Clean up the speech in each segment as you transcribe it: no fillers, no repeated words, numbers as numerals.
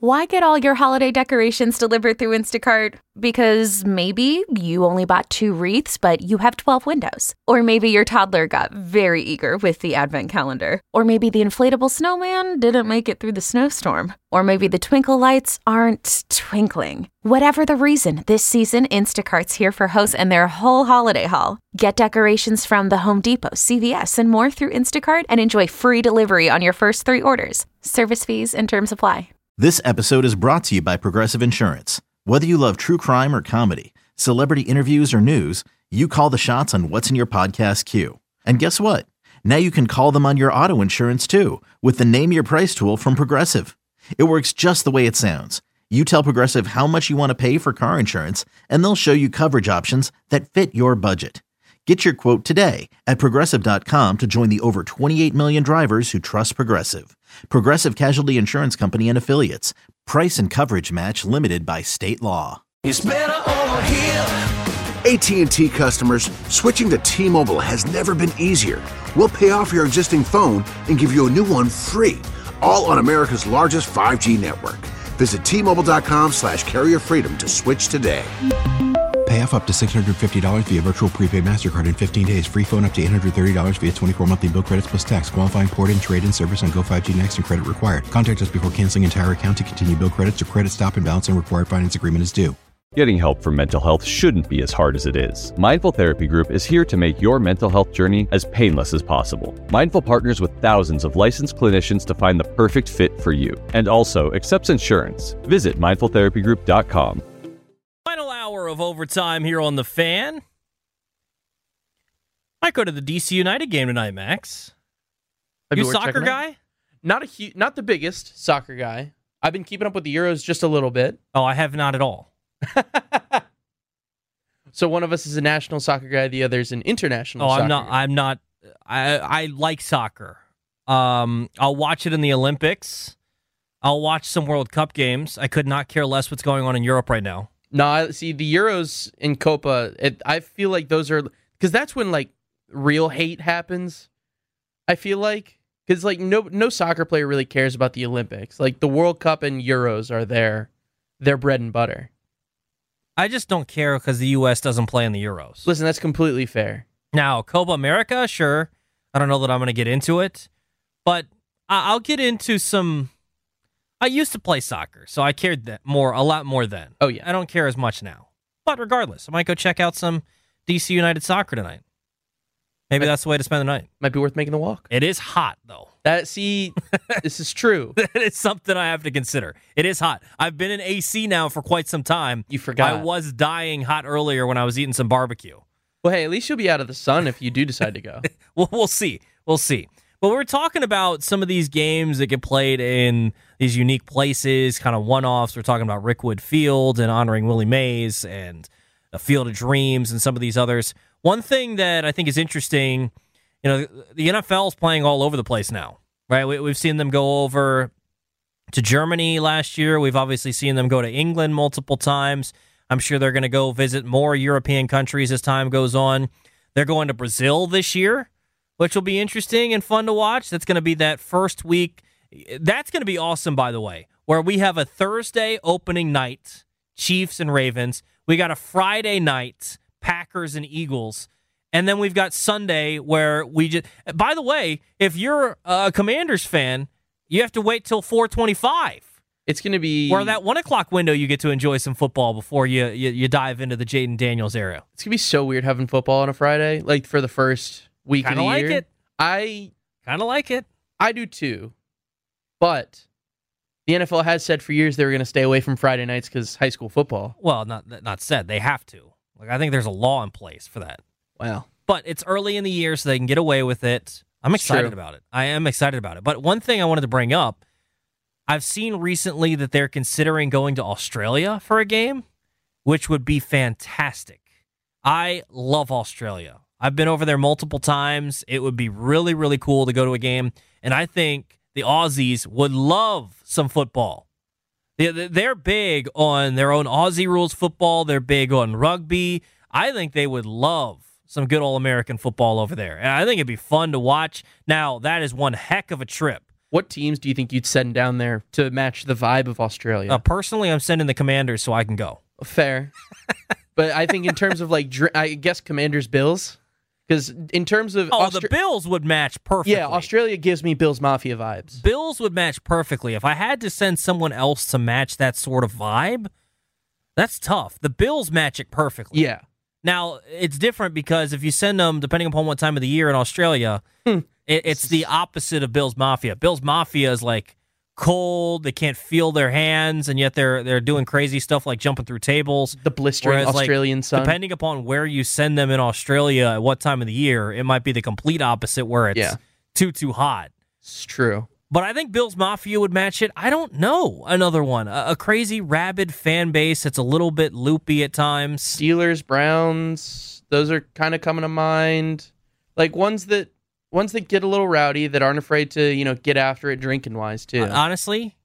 Why get all your holiday decorations delivered through Instacart? Because maybe you only bought 2 wreaths, but you have 12 windows. Or maybe your toddler got very eager with the advent calendar. Or maybe the inflatable snowman didn't make it through the snowstorm. Or maybe the twinkle lights aren't twinkling. Whatever the reason, this season, Instacart's here for hosts and their whole holiday haul. Get decorations from the Home Depot, CVS, and more through Instacart and enjoy free delivery on your first 3 orders. Service fees and terms apply. This episode is brought to you by Progressive Insurance. Whether you love true crime or comedy, celebrity interviews or news, you call the shots on what's in your podcast queue. And guess what? Now you can call them on your auto insurance too with the Name Your Price tool from Progressive. It works just the way it sounds. You tell Progressive how much you want to pay for car insurance, and they'll show you coverage options that fit your budget. Get your quote today at Progressive.com to join the over 28 million drivers who trust Progressive. Progressive Casualty Insurance Company and Affiliates. Price and coverage match limited by state law. It's better over here. AT&T customers, switching to T-Mobile has never been easier. We'll pay off your existing phone and give you a new one free, all on America's largest 5G network. Visit T-Mobile.com/carrier freedom to switch today. Pay off up to $650 via virtual prepaid MasterCard in 15 days. Free phone up to $830 via 24 monthly bill credits plus tax. Qualifying port and trade-in service on Go 5G Next and credit required. Contact us before canceling entire account to continue bill credits or credit stop and balance on required finance agreement is due. Getting help for mental health shouldn't be as hard as it is. Mindful Therapy Group is here to make your mental health journey as painless as possible. Mindful partners with thousands of licensed clinicians to find the perfect fit for you, and also accepts insurance. Visit mindfultherapygroup.com. Final hour of overtime here on The Fan. Might go to the DC United game tonight, Max. You a soccer guy? Not the biggest soccer guy. I've been keeping up with the Euros just a little bit. Oh, I have not at all. So one of us is a national soccer guy, the other is an international soccer guy. I'm not. I like soccer. I'll watch it in the Olympics. I'll watch some World Cup games. I could not care less what's going on in Europe right now. No, I see the Euros in Copa. I feel like those are because that's when like real hate happens. I feel like because like no soccer player really cares about the Olympics. Like the World Cup and Euros are their bread and butter. I just don't care because the U.S. doesn't play in the Euros. Listen, that's completely fair. Now Copa America, sure. I don't know that I'm going to get into it, but I'll get into some. I used to play soccer, so I cared a lot more then. Oh, yeah. I don't care as much now. But regardless, I might go check out some DC United soccer tonight. Maybe that's the way to spend the night. Might be worth making the walk. It is hot, though. This is true. It's something I have to consider. It is hot. I've been in AC now for quite some time. You forgot. I was dying hot earlier when I was eating some barbecue. Well, hey, at least you'll be out of the sun if you do decide to go. We'll see. We'll see. But we're talking about some of these games that get played in these unique places, kind of one-offs. We're talking about Rickwood Field and honoring Willie Mays and the Field of Dreams and some of these others. One thing that I think is interesting, the NFL is playing all over the place now, right? We've seen them go over to Germany last year. We've obviously seen them go to England multiple times. I'm sure they're going to go visit more European countries as time goes on. They're going to Brazil this year, which will be interesting and fun to watch. That's going to be that first week. That's going to be awesome, by the way, where we have a Thursday opening night, Chiefs and Ravens. We got a Friday night, Packers and Eagles. And then we've got Sunday where we just... By the way, if you're a Commanders fan, you have to wait till 4:25. It's going to be... Where that 1 o'clock window, you get to enjoy some football before you dive into the Jaden Daniels era. It's going to be so weird having football on a Friday, like for the first week of the year. It. I kind of like it. I do too. But the NFL has said for years they were going to stay away from Friday nights because high school football. Well, not said. They have to. Like I think there's a law in place for that. Wow. But it's early in the year, so they can get away with it. I'm excited about it. I am excited about it. But one thing I wanted to bring up, I've seen recently that they're considering going to Australia for a game, which would be fantastic. I love Australia. I've been over there multiple times. It would be really, really cool to go to a game. And I think the Aussies would love some football. They're big on their own Aussie rules football. They're big on rugby. I think they would love some good All-American football over there. And I think it'd be fun to watch. Now, that is one heck of a trip. What teams do you think you'd send down there to match the vibe of Australia? Personally, I'm sending the Commanders so I can go. Fair. But I think in terms of I guess Commanders Bills, because in terms of the Bills would match perfectly. Yeah, Australia gives me Bills Mafia vibes. Bills would match perfectly. If I had to send someone else to match that sort of vibe, that's tough. The Bills match it perfectly. Yeah. Now, it's different because if you send them, depending upon what time of the year in Australia, it's the opposite of Bills Mafia. Bills Mafia is like cold, they can't feel their hands, and yet they're doing crazy stuff like jumping through tables. The blistering Whereas, Australian sun. Depending upon where you send them in Australia at what time of the year, it might be the complete opposite where it's too hot. It's true. But I think Bills Mafia would match it. I don't know another one. A crazy, rabid fan base that's a little bit loopy at times. Steelers, Browns, those are kind of coming to mind. Like ones that get a little rowdy, that aren't afraid to, get after it drinking wise too. Honestly,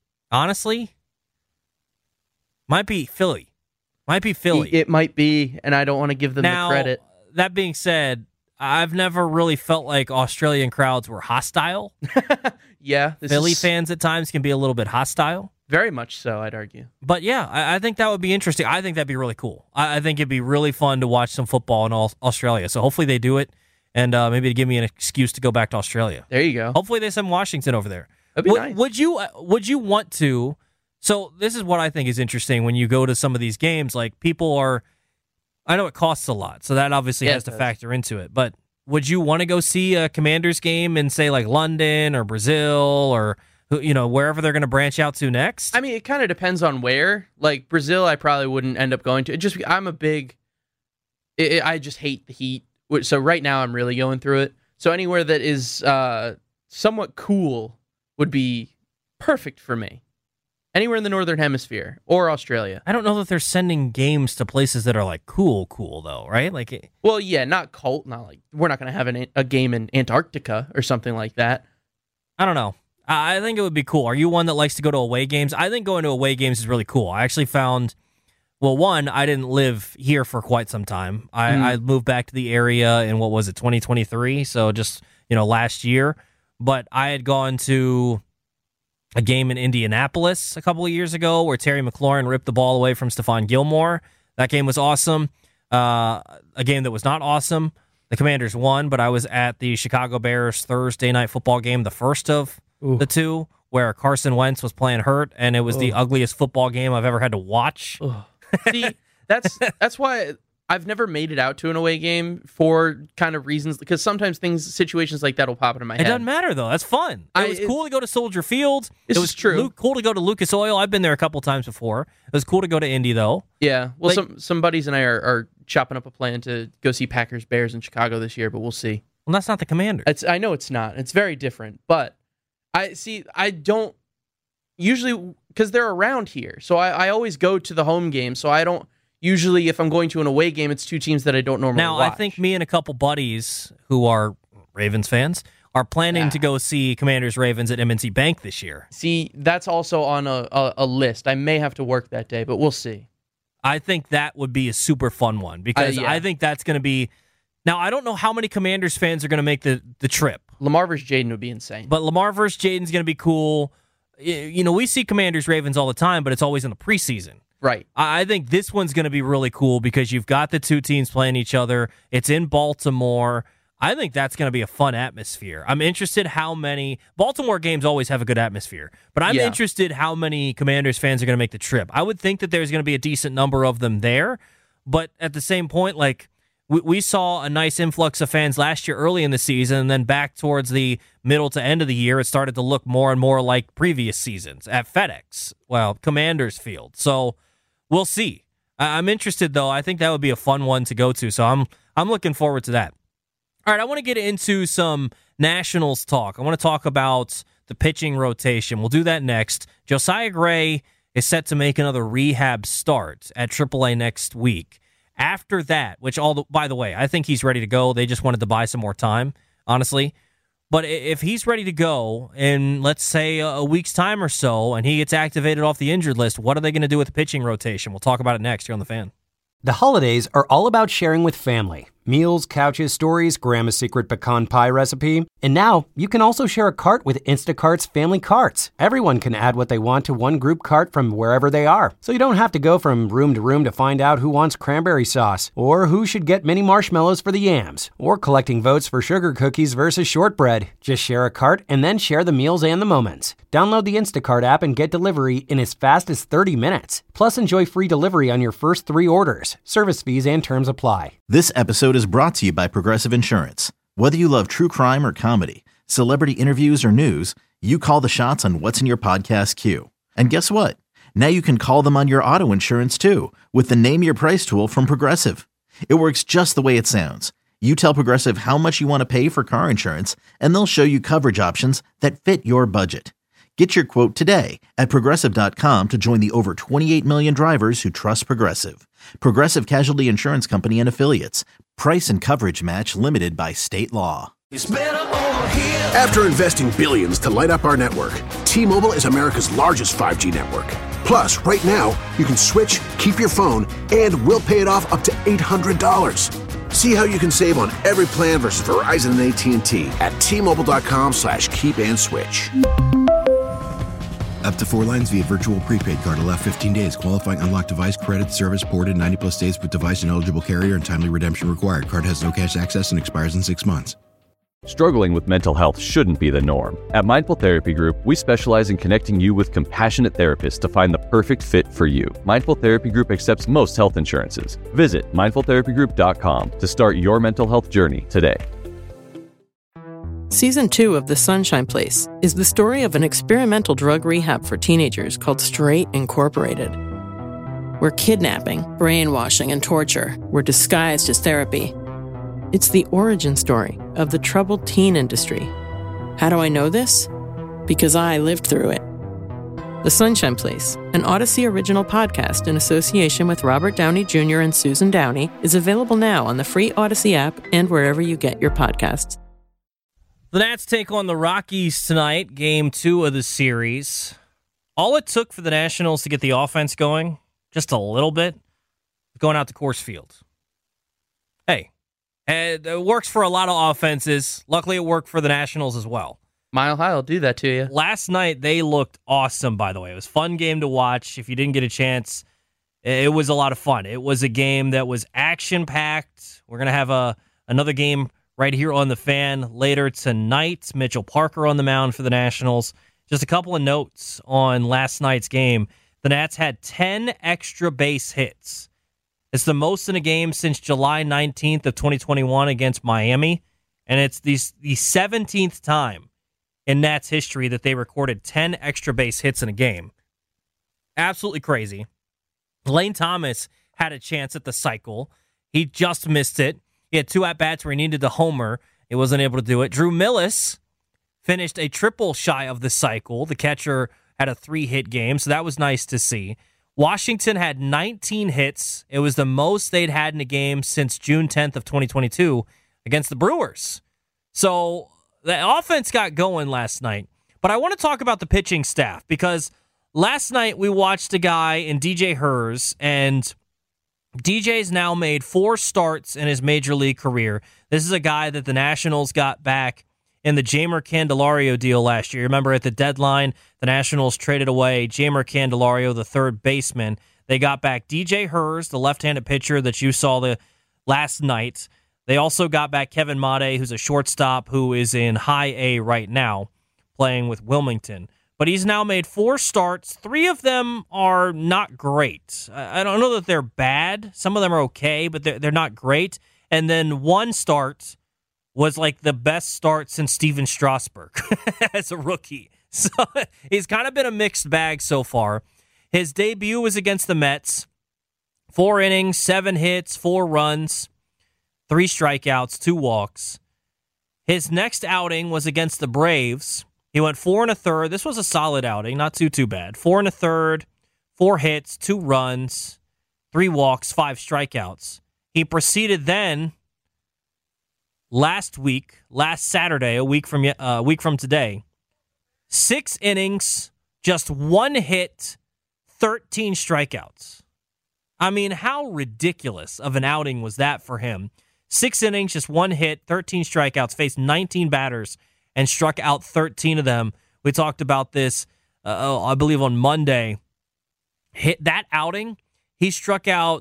might be Philly. It might be, and I don't want to give them the credit. That being said, I've never really felt like Australian crowds were hostile. Yeah. Philly fans at times can be a little bit hostile. Very much so, I'd argue. But yeah, I think that would be interesting. I think that'd be really cool. I think it'd be really fun to watch some football in Australia. So hopefully they do it, and maybe to give me an excuse to go back to Australia. There you go. Hopefully they send Washington over there. That'd be nice. Would you want to? So this is what I think is interesting when you go to some of these games. Like people are, I know it costs a lot, so that obviously has to factor into it. But would you want to go see a Commanders game in, say, like London or Brazil or wherever they're going to branch out to next? I mean, it kind of depends on where. Like Brazil, I probably wouldn't end up going to. I just hate the heat. So right now I'm really going through it. So anywhere that is somewhat cool would be perfect for me. Anywhere in the Northern Hemisphere or Australia. I don't know that they're sending games to places that are like cool though, right? Like, well, yeah, not cold. Not like we're not going to have a game in Antarctica or something like that. I don't know. I think it would be cool. Are you one that likes to go to away games? I think going to away games is really cool. I actually found, one, I didn't live here for quite some time. I moved back to the area in, 2023? So just, last year. But I had gone to a game in Indianapolis a couple of years ago where Terry McLaurin ripped the ball away from Stephon Gilmore. That game was awesome. A game that was not awesome. The Commanders won, but I was at the Chicago Bears Thursday night football game, the first of the two, where Carson Wentz was playing hurt, and it was the ugliest football game I've ever had to watch. See, that's why I've never made it out to an away game for kind of reasons, because sometimes situations like that will pop into my head. It doesn't matter, though. That's fun. It was cool to go to Soldier Field. It was true. Cool to go to Lucas Oil. I've been there a couple times before. It was cool to go to Indy, though. Yeah. Well, some buddies and I are chopping up a plan to go see Packers Bears in Chicago this year, but we'll see. Well, that's not the Commanders. I know it's not. It's very different. But I don't usually, because they're around here. So I always go to the home game. So I don't. Usually, if I'm going to an away game, it's two teams that I don't normally watch. Now, I think me and a couple buddies who are Ravens fans are planning to go see Commanders-Ravens at M&T Bank this year. See, that's also on a list. I may have to work that day, but we'll see. I think that would be a super fun one because I think that's going to be... Now, I don't know how many Commanders fans are going to make the trip. Lamar versus Jaden would be insane. But Lamar versus Jaden's going to be cool. We see Commanders-Ravens all the time, but it's always in the preseason. Right. I think this one's going to be really cool because you've got the two teams playing each other. It's in Baltimore. I think that's going to be a fun atmosphere. I'm interested how many... Baltimore games always have a good atmosphere, but I'm interested how many Commanders fans are going to make the trip. I would think that there's going to be a decent number of them there, but at the same point, like, we saw a nice influx of fans last year early in the season, and then back towards the middle to end of the year, it started to look more and more like previous seasons at FedEx, Commanders Field. So... we'll see. I'm interested, though. I think that would be a fun one to go to, so I'm looking forward to that. All right, I want to get into some Nationals talk. I want to talk about the pitching rotation. We'll do that next. Josiah Gray is set to make another rehab start at AAA next week. After that, by the way, I think he's ready to go. They just wanted to buy some more time, honestly. But if he's ready to go in, let's say, a week's time or so, and he gets activated off the injured list, what are they going to do with the pitching rotation? We'll talk about it next here on The Fan. The holidays are all about sharing with family. Meals, couches, stories, Grandma's secret pecan pie recipe. And now, you can also share a cart with Instacart's family carts. Everyone can add what they want to one group cart from wherever they are. So you don't have to go from room to room to find out who wants cranberry sauce, or who should get mini marshmallows for the yams, or collecting votes for sugar cookies versus shortbread. Just share a cart and then share the meals and the moments. Download the Instacart app and get delivery in as fast as 30 minutes. Plus, enjoy free delivery on your first 3 orders. Service fees and terms apply. This episode is brought to you by Progressive Insurance. Whether you love true crime or comedy, celebrity interviews or news, you call the shots on what's in your podcast queue. And guess what? Now you can call them on your auto insurance too with the Name Your Price tool from Progressive. It works just the way it sounds. You tell Progressive how much you want to pay for car insurance, and they'll show you coverage options that fit your budget. Get your quote today at Progressive.com to join the over 28 million drivers who trust Progressive. Progressive Casualty Insurance Company and Affiliates. Price and coverage match limited by state law. It's better over here. After investing billions to light up our network, T-Mobile is America's largest 5G network. Plus, right now, you can switch, keep your phone, and we'll pay it off up to $800. See how you can save on every plan versus Verizon and AT&T at T-Mobile.com/keep-and-switch. Up to 4 lines via virtual prepaid card. Allow 15 days. Qualifying unlocked device credit service ported 90-plus days with device and eligible carrier and timely redemption required. Card has no cash access and expires in 6 months. Struggling with mental health shouldn't be the norm. At Mindful Therapy Group, we specialize in connecting you with compassionate therapists to find the perfect fit for you. Mindful Therapy Group accepts most health insurances. Visit mindfultherapygroup.com to start your mental health journey today. Season 2 of The Sunshine Place is the story of an experimental drug rehab for teenagers called Straight Incorporated, where kidnapping, brainwashing, and torture were disguised as therapy. It's the origin story of the troubled teen industry. How do I know this? Because I lived through it. The Sunshine Place, an Odyssey original podcast in association with Robert Downey Jr. and Susan Downey, is available now on the free Odyssey app and wherever you get your podcasts. The Nats take on the Rockies tonight, game 2 of the series. All it took for the Nationals to get the offense going, just a little bit, going out to Coors Field. Hey, it works for a lot of offenses. Luckily, it worked for the Nationals as well. Mile High will do that to you. Last night, they looked awesome, by the way. It was a fun game to watch. If you didn't get a chance, it was a lot of fun. It was a game that was action-packed. We're going to have another game right here on the Fan later tonight. Mitchell Parker on the mound for the Nationals. Just a couple of notes on last night's game. The Nats had 10 extra base hits. It's the most in a game since July 19th of 2021 against Miami, and it's the 17th time in Nats history that they recorded 10 extra base hits in a game. Absolutely crazy. Lane Thomas had a chance at the cycle. He just missed it. He had 2 at-bats where he needed the homer. He wasn't able to do it. Drew Millis finished a triple shy of the cycle. The catcher had a 3-hit game, so that was nice to see. Washington had 19 hits. It was the most they'd had in a game since June 10th of 2022 against the Brewers. So the offense got going last night. But I want to talk about the pitching staff because last night we watched a guy in DJ Herz, and DJ's now made 4 starts in his major league career. This is a guy that the Nationals got back in the Jeimer Candelario deal last year. Remember at the deadline, the Nationals traded away Jeimer Candelario, the third baseman. They got back DJ Herz, the left-handed pitcher that you saw last night. They also got back Kevin Made, who's a shortstop who is in high A right now, playing with Wilmington. But he's now made 4 starts. 3 of them are not great. I don't know that they're bad. Some of them are okay, but they're not great. And then 1 start was like the best start since Steven Strasburg as a rookie. So he's kind of been a mixed bag so far. His debut was against the Mets. 4 innings, 7 hits, 4 runs, 3 strikeouts, 2 walks. His next outing was against the Braves. He went 4 1/3. This was a solid outing, not too bad. 4 1/3, 4 hits, 2 runs, 3 walks, 5 strikeouts. He proceeded then last Saturday, a week from today, 6 innings, just 1 hit, 13 strikeouts. I mean, how ridiculous of an outing was that for him? 6 innings, just 1 hit, 13 strikeouts, faced 19 batters, and struck out 13 of them. We talked about this, I believe, on Monday. Hit that outing, he struck out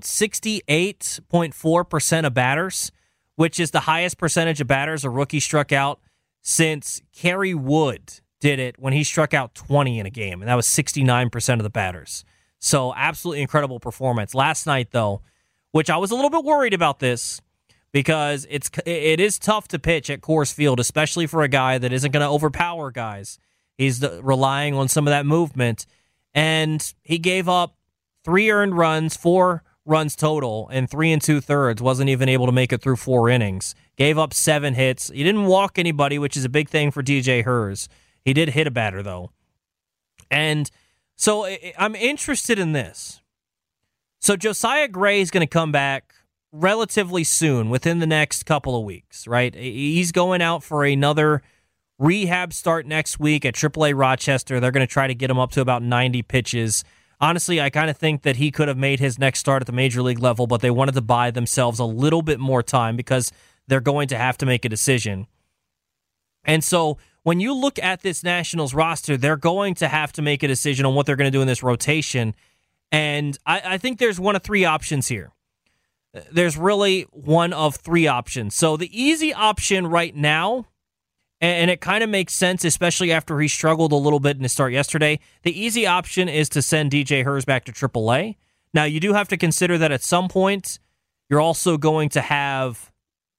68.4% of batters, which is the highest percentage of batters a rookie struck out since Kerry Wood did it when he struck out 20 in a game, and that was 69% of the batters. So absolutely incredible performance. Last night, though, which I was a little bit worried about this because it is tough to pitch at Coors Field, especially for a guy that isn't going to overpower guys. He's relying on some of that movement, and he gave up 3 earned runs, 4 runs total, and 3 2/3. Wasn't even able to make it through 4 innings. Gave up 7 hits. He didn't walk anybody, which is a big thing for DJ Herz. He did hit a batter, though. And so I'm interested in this. So Josiah Gray is going to come back relatively soon, within the next couple of weeks, right? He's going out for another rehab start next week at AAA Rochester. They're going to try to get him up to about 90 pitches. Honestly, I kind of think that he could have made his next start at the major league level, but they wanted to buy themselves a little bit more time because they're going to have to make a decision. And so when you look at this Nationals roster, they're going to have to make a decision on what they're going to do in this rotation. And I think there's one of 3 options here. There's really one of 3 options. So the easy option right now, and it kind of makes sense, especially after he struggled a little bit in his start yesterday. The easy option is to send DJ Herz back to AAA. Now, you do have to consider that at some point, you're also going to have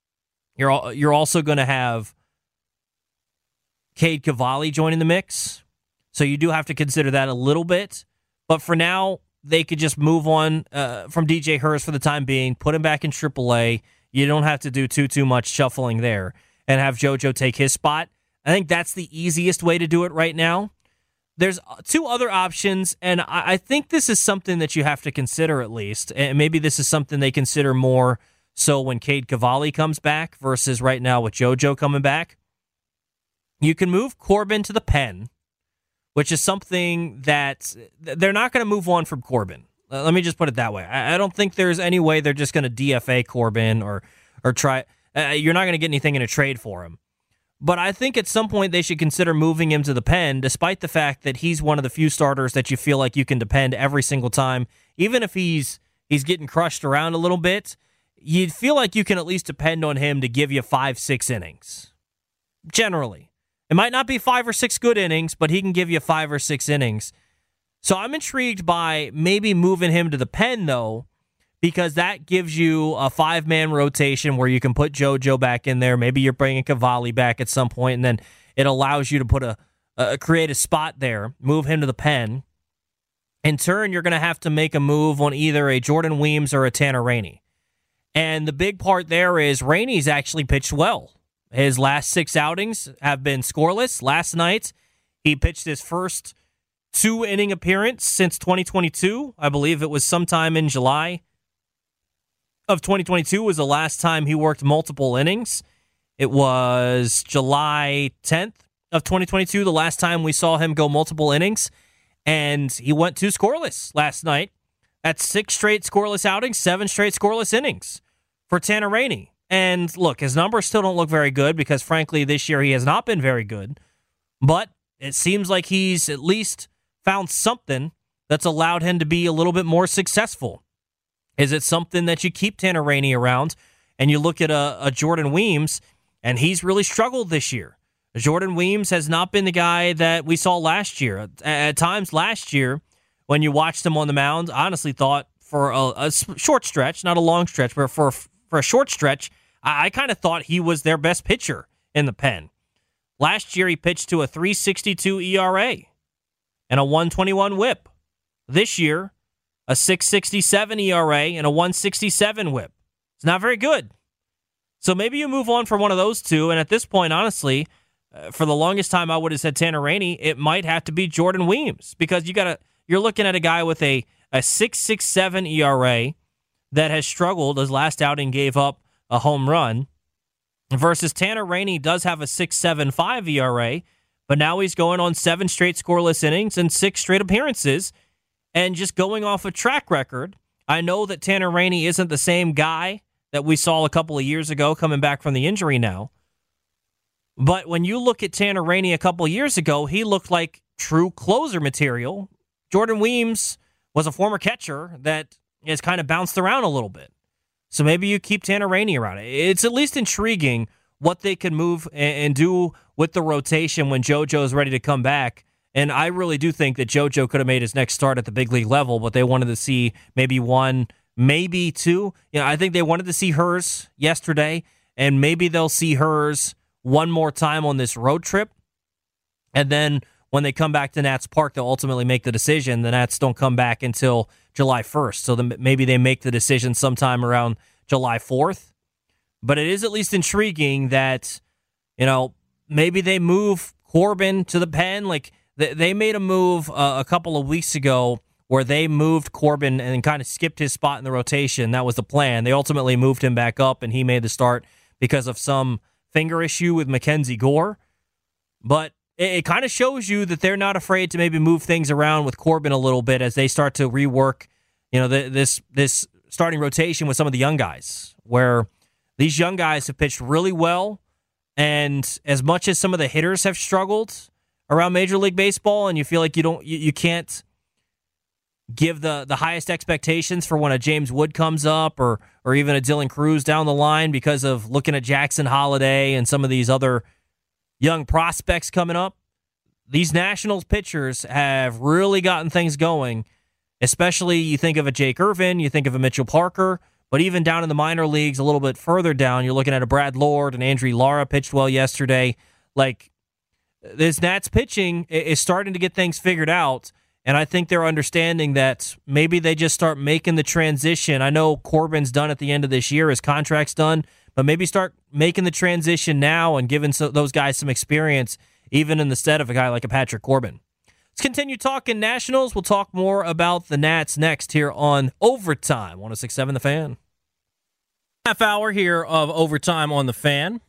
Cade Cavalli joining the mix. So you do have to consider that a little bit. But for now, they could just move on from DJ Herz for the time being, put him back in AAA. You don't have to do too much shuffling there and have JoJo take his spot. I think that's the easiest way to do it right now. There's 2 other options, and I think this is something that you have to consider at least, and maybe this is something they consider more so when Cade Cavalli comes back versus right now with JoJo coming back. You can move Corbin to the pen, which is something that they're not going to move on from Corbin. Let me just put it that way. I don't think there's any way they're just going to DFA Corbin or try. You're not going to get anything in a trade for him. But I think at some point they should consider moving him to the pen, despite the fact that he's one of the few starters that you feel like you can depend every single time. Even if he's getting crushed around a little bit, you'd feel like you can at least depend on him to give you 5-6 innings. Generally. It might not be 5 or 6 good innings, but he can give you 5 or 6 innings. So I'm intrigued by maybe moving him to the pen, though, because that gives you a 5-man rotation where you can put JoJo back in there. Maybe you're bringing Cavalli back at some point, and then it allows you to put create a spot there, move him to the pen. In turn, you're going to have to make a move on either a Jordan Weems or a Tanner Rainey. And the big part there is Rainey's actually pitched well. His last 6 outings have been scoreless. Last night, he pitched his first 2-inning appearance since 2022. I believe it was sometime in July of 2022 was the last time he worked multiple innings. It was July 10th of 2022, the last time we saw him go multiple innings, and he went 2 scoreless last night. That's 6 straight scoreless outings, 7 straight scoreless innings for Tanner Rainey. And look, his numbers still don't look very good because, frankly, this year he has not been very good. But it seems like he's at least found something that's allowed him to be a little bit more successful. Is it something that you keep Tanner Rainey around and you look at a Jordan Weems, and he's really struggled this year? Jordan Weems has not been the guy that we saw last year. At times last year, when you watched him on the mound, I honestly thought for a short stretch, not a long stretch, but for a short stretch, I kind of thought he was their best pitcher in the pen. Last year, he pitched to a 3.62 ERA and a 1.21 whip. This year, a 6.67 ERA and a 1.67 whip. It's not very good. So maybe you move on from one of those two, and at this point, honestly, for the longest time I would have said Tanner Rainey, it might have to be Jordan Weems, because you're looking at a guy with a 6.67 ERA that has struggled. His last outing gave up a home run, versus Tanner Rainey does have a 6.75 ERA, but now he's going on 7 straight scoreless innings and 6 straight appearances. And just going off a track record, I know that Tanner Rainey isn't the same guy that we saw a couple of years ago coming back from the injury now. But when you look at Tanner Rainey a couple of years ago, he looked like true closer material. Jordan Weems was a former catcher that has kind of bounced around a little bit. So maybe you keep Tanner Rainey around. It's at least intriguing what they can move and do with the rotation when JoJo's ready to come back. And I really do think that JoJo could have made his next start at the big league level, but they wanted to see maybe one, maybe two. I think they wanted to see hers yesterday, and maybe they'll see hers one more time on this road trip. And then when they come back to Nats Park, they'll ultimately make the decision. The Nats don't come back until July 1st. So maybe they make the decision sometime around July 4th. But it is at least intriguing that, maybe they move Corbin to the pen. Like, they made a move a couple of weeks ago where they moved Corbin and kind of skipped his spot in the rotation. That was the plan. They ultimately moved him back up, and he made the start because of some finger issue with Mackenzie Gore. But it kind of shows you that they're not afraid to maybe move things around with Corbin a little bit as they start to rework, this starting rotation with some of the young guys, where these young guys have pitched really well. And as much as some of the hitters have struggled around Major League Baseball, and you feel like you can't give the highest expectations for when a James Wood comes up or even a Dylan Cruz down the line because of looking at Jackson Holiday and some of these other young prospects coming up. These Nationals pitchers have really gotten things going, especially you think of a Jake Irvin, you think of a Mitchell Parker, but even down in the minor leagues a little bit further down, you're looking at a Brad Lord and Andrew Lara pitched well yesterday. Like, this Nats pitching is starting to get things figured out, and I think they're understanding that maybe they just start making the transition. I know Corbin's done at the end of this year, his contract's done, but maybe start making the transition now and giving those guys some experience, even in the stead of a guy like a Patrick Corbin. Let's continue talking Nationals. We'll talk more about the Nats next here on Overtime, 106.7 The Fan. Half hour here of Overtime on The Fan.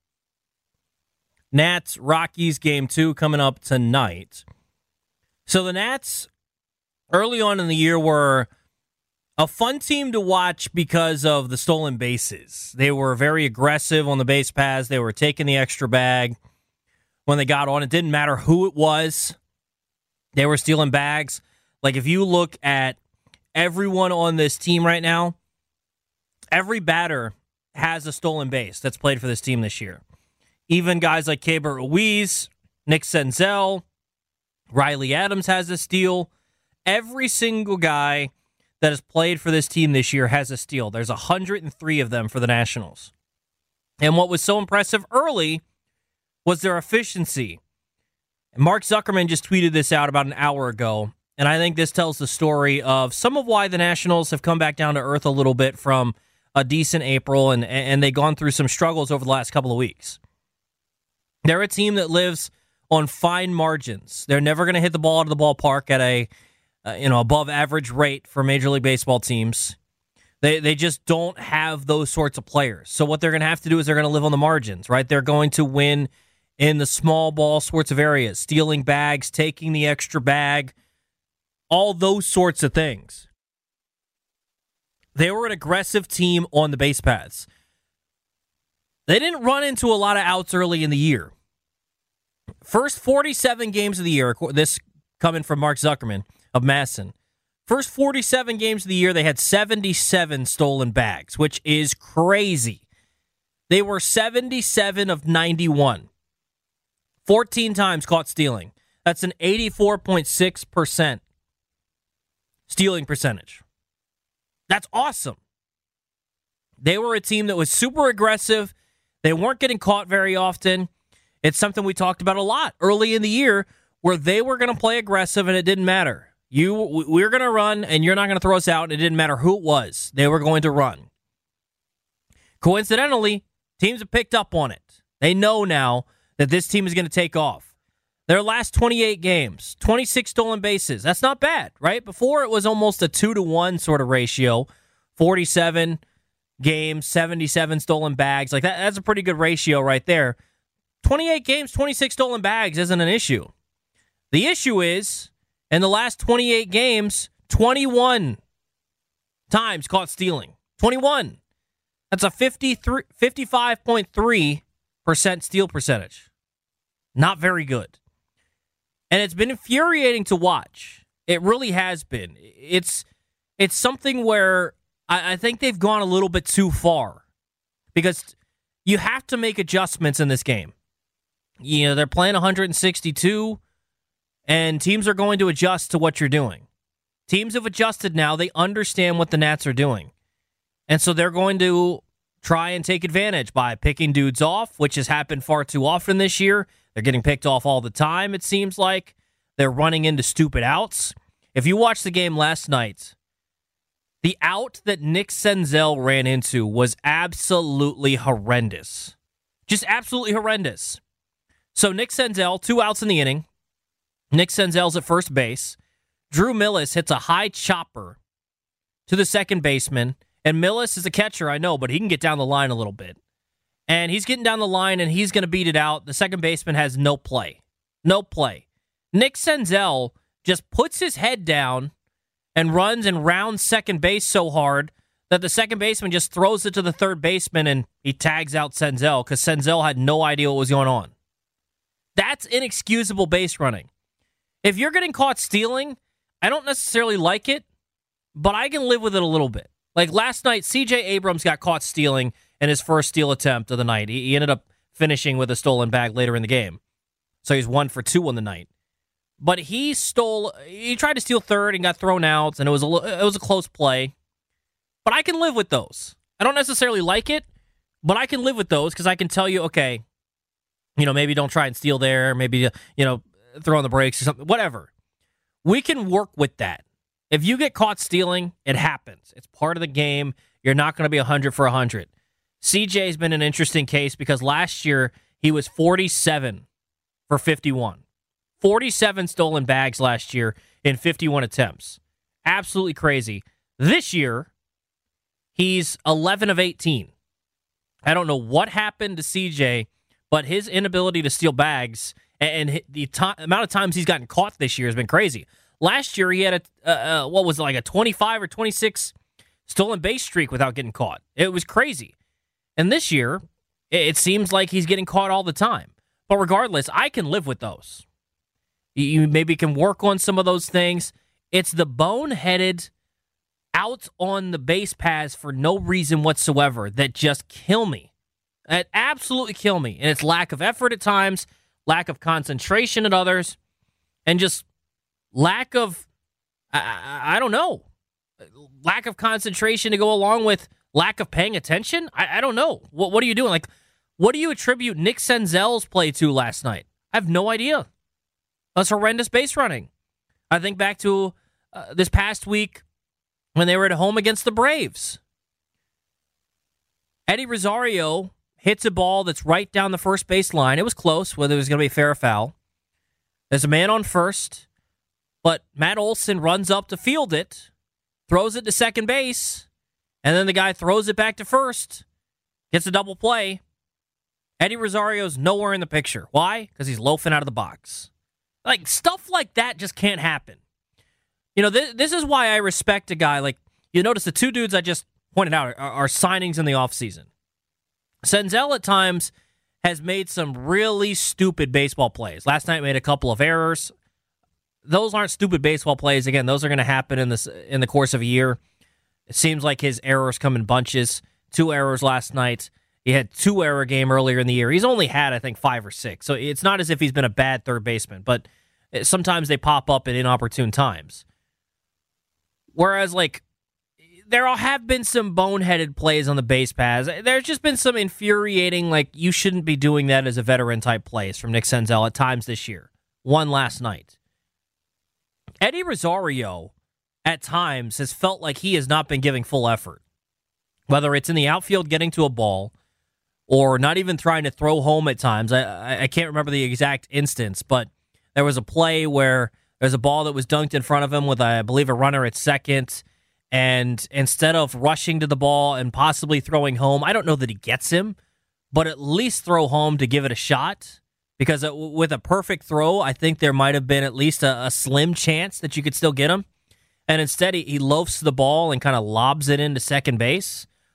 Nats Rockies Game 2 coming up tonight. So the Nats, early on in the year, were a fun team to watch because of the stolen bases. They were very aggressive on the base paths. They were taking the extra bag when they got on. It didn't matter who it was. They were stealing bags. Like, if you look at everyone on this team right now, every batter has a stolen base that's played for this team this year. Even guys like Keibert Ruiz, Nick Senzel, Riley Adams has a steal. Every single guy that has played for this team this year has a steal. There's 103 of them for the Nationals. And what was so impressive early was their efficiency. And Mark Zuckerman just tweeted this out about an hour ago, and I think this tells the story of some of why the Nationals have come back down to earth a little bit from a decent April, and they've gone through some struggles over the last couple of weeks. They're a team that lives on fine margins. They're never going to hit the ball out of the ballpark at a above average rate for Major League Baseball teams. They just don't have those sorts of players. So what they're going to have to do is they're going to live on the margins, right? They're going to win in the small ball sorts of areas, stealing bags, taking the extra bag, all those sorts of things. They were an aggressive team on the base paths. They didn't run into a lot of outs early in the year. First 47 games of the year, this coming from Mark Zuckerman of Masson. First 47 games of the year, they had 77 stolen bags, which is crazy. They were 77 of 91. 14 times caught stealing. That's an 84.6% stealing percentage. That's awesome. They were a team that was super aggressive. They weren't getting caught very often. It's something we talked about a lot early in the year where they were going to play aggressive and it didn't matter. We're going to run and you're not going to throw us out, and it didn't matter who it was. They were going to run. Coincidentally, teams have picked up on it. They know now that this team is going to take off. Their last 28 games, 26 stolen bases. That's not bad, right? Before it was almost a 2-to-1 sort of ratio. 47 games, 77 stolen bags. Like that's a pretty good ratio right there. 28 games, 26 stolen bags isn't an issue. The issue is, in the last 28 games, 21 times caught stealing. 21. That's a 55.3% steal percentage. Not very good. And it's been infuriating to watch. It really has been. It's something where I think they've gone a little bit too far because you have to make adjustments in this game. You know, they're playing 162, and teams are going to adjust to what you're doing. Teams have adjusted now. They understand what the Nats are doing. And so they're going to try and take advantage by picking dudes off, which has happened far too often this year. They're getting picked off all the time, it seems like. They're running into stupid outs. If you watched the game last night, the out that Nick Senzel ran into was absolutely horrendous. Just absolutely horrendous. So Nick Senzel, 2 outs in the inning. Nick Senzel's at first base. Drew Millis hits a high chopper to the second baseman. And Millis is a catcher, I know, but he can get down the line a little bit. And he's getting down the line, and he's going to beat it out. The second baseman has no play. No play. Nick Senzel just puts his head down and runs and rounds second base so hard that the second baseman just throws it to the third baseman, and he tags out Senzel because Senzel had no idea what was going on. That's inexcusable base running. If you're getting caught stealing, I don't necessarily like it, but I can live with it a little bit. Like last night, C.J. Abrams got caught stealing in his first steal attempt of the night. He ended up finishing with a stolen bag later in the game. So he's 1 for 2 on the night. But he tried to steal third and got thrown out, and it was a close play. But I can live with those. I don't necessarily like it, but I can live with those because I can tell you, okay, maybe don't try and steal there. Maybe, throw on the brakes or something. Whatever. We can work with that. If you get caught stealing, it happens. It's part of the game. You're not going to be 100 for 100. CJ's been an interesting case because last year he was 47 for 51. 47 stolen bags last year in 51 attempts. Absolutely crazy. This year, he's 11 of 18. I don't know what happened to CJ, but his inability to steal bags and the amount of times he's gotten caught this year has been crazy. Last year, he had a 25 or 26 stolen base streak without getting caught. It was crazy. And this year, it seems like he's getting caught all the time. But regardless, I can live with those. You maybe can work on some of those things. It's the boneheaded out on the base paths for no reason whatsoever that just kill me. That absolutely kill me. And it's lack of effort at times, lack of concentration at others, and just lack of, I don't know, lack of concentration to go along with lack of paying attention? I don't know. What are you doing? Like, what do you attribute Nick Senzel's play to last night? I have no idea. That's horrendous base running. I think back to this past week when they were at home against the Braves. Eddie Rosario hits a ball that's right down the first base line. It was close, whether it was going to be fair or foul. There's a man on first, but Matt Olson runs up to field it, throws it to second base, and then the guy throws it back to first, gets a double play. Eddie Rosario's nowhere in the picture. Why? Because he's loafing out of the box. Like, stuff like that just can't happen. This is why I respect a guy like, you notice the 2 dudes I just pointed out are signings in the offseason. Senzel at times has made some really stupid baseball plays. Last night made a couple of errors. Those aren't stupid baseball plays. Again, those are going to happen in the course of a year. It seems like his errors come in bunches. 2 errors last night. He had 2-error game earlier in the year. He's only had, I think, 5 or 6. So it's not as if he's been a bad third baseman, but sometimes they pop up at inopportune times. Whereas, there have been some boneheaded plays on the base paths. There's just been some infuriating, you shouldn't be doing that as a veteran-type plays from Nick Senzel at times this year. One last night. Eddie Rosario, at times, has felt like he has not been giving full effort. Whether it's in the outfield getting to a ball, or not even trying to throw home at times. I can't remember the exact instance, but there was a play where there's a ball that was dunked in front of him with, I believe, a runner at second, and instead of rushing to the ball and possibly throwing home, I don't know that he gets him, but at least throw home to give it a shot, because with a perfect throw, I think there might have been at least a slim chance that you could still get him, and instead he loafs the ball and kind of lobs it into second base,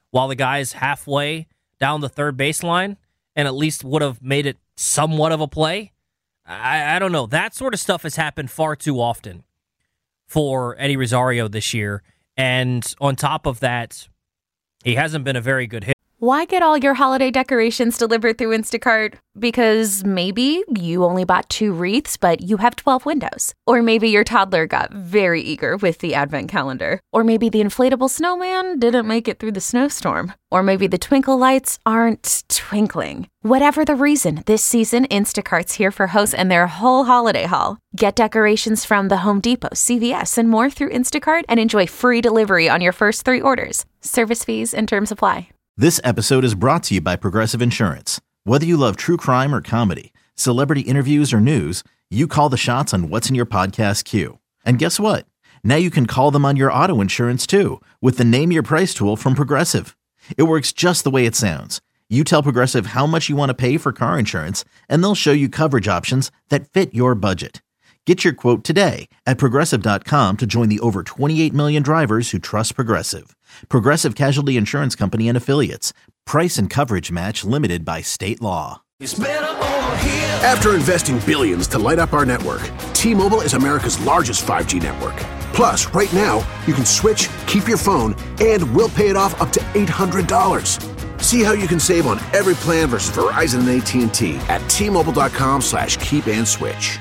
while the guy's halfway down the third baseline and at least would have made it somewhat of a play. I don't know. That sort of stuff has happened far too often for Eddie Rosario this year. And on top of that, he hasn't been a very good hitter. Why get all your holiday decorations delivered through Instacart? Because maybe you only bought 2 wreaths, but you have 12 windows. Or maybe your toddler got very eager with the advent calendar. Or maybe the inflatable snowman didn't make it through the snowstorm. Or maybe the twinkle lights aren't twinkling. Whatever the reason, this season, Instacart's here for hosts and their whole holiday haul. Get decorations from the Home Depot, CVS, and more through Instacart and enjoy free delivery on your first 3 orders. Service fees and terms apply. This episode is brought to you by Progressive Insurance. Whether you love true crime or comedy, celebrity interviews or news, you call the shots on what's in your podcast queue. And guess what? Now you can call them on your auto insurance too with the Name Your Price tool from Progressive. It works just the way it sounds. You tell Progressive how much you want to pay for car insurance, and they'll show you coverage options that fit your budget. Get your quote today at Progressive.com to join the over 28 million drivers who trust Progressive. Progressive Casualty Insurance Company and Affiliates. Price and coverage match limited by state law. It's better over here. After investing billions to light up our network, T-Mobile is America's largest 5G network. Plus, right now, you can switch, keep your phone, and we'll pay it off up to $800. See how you can save on every plan versus Verizon and AT&T at T-Mobile.com/keep-and-switch.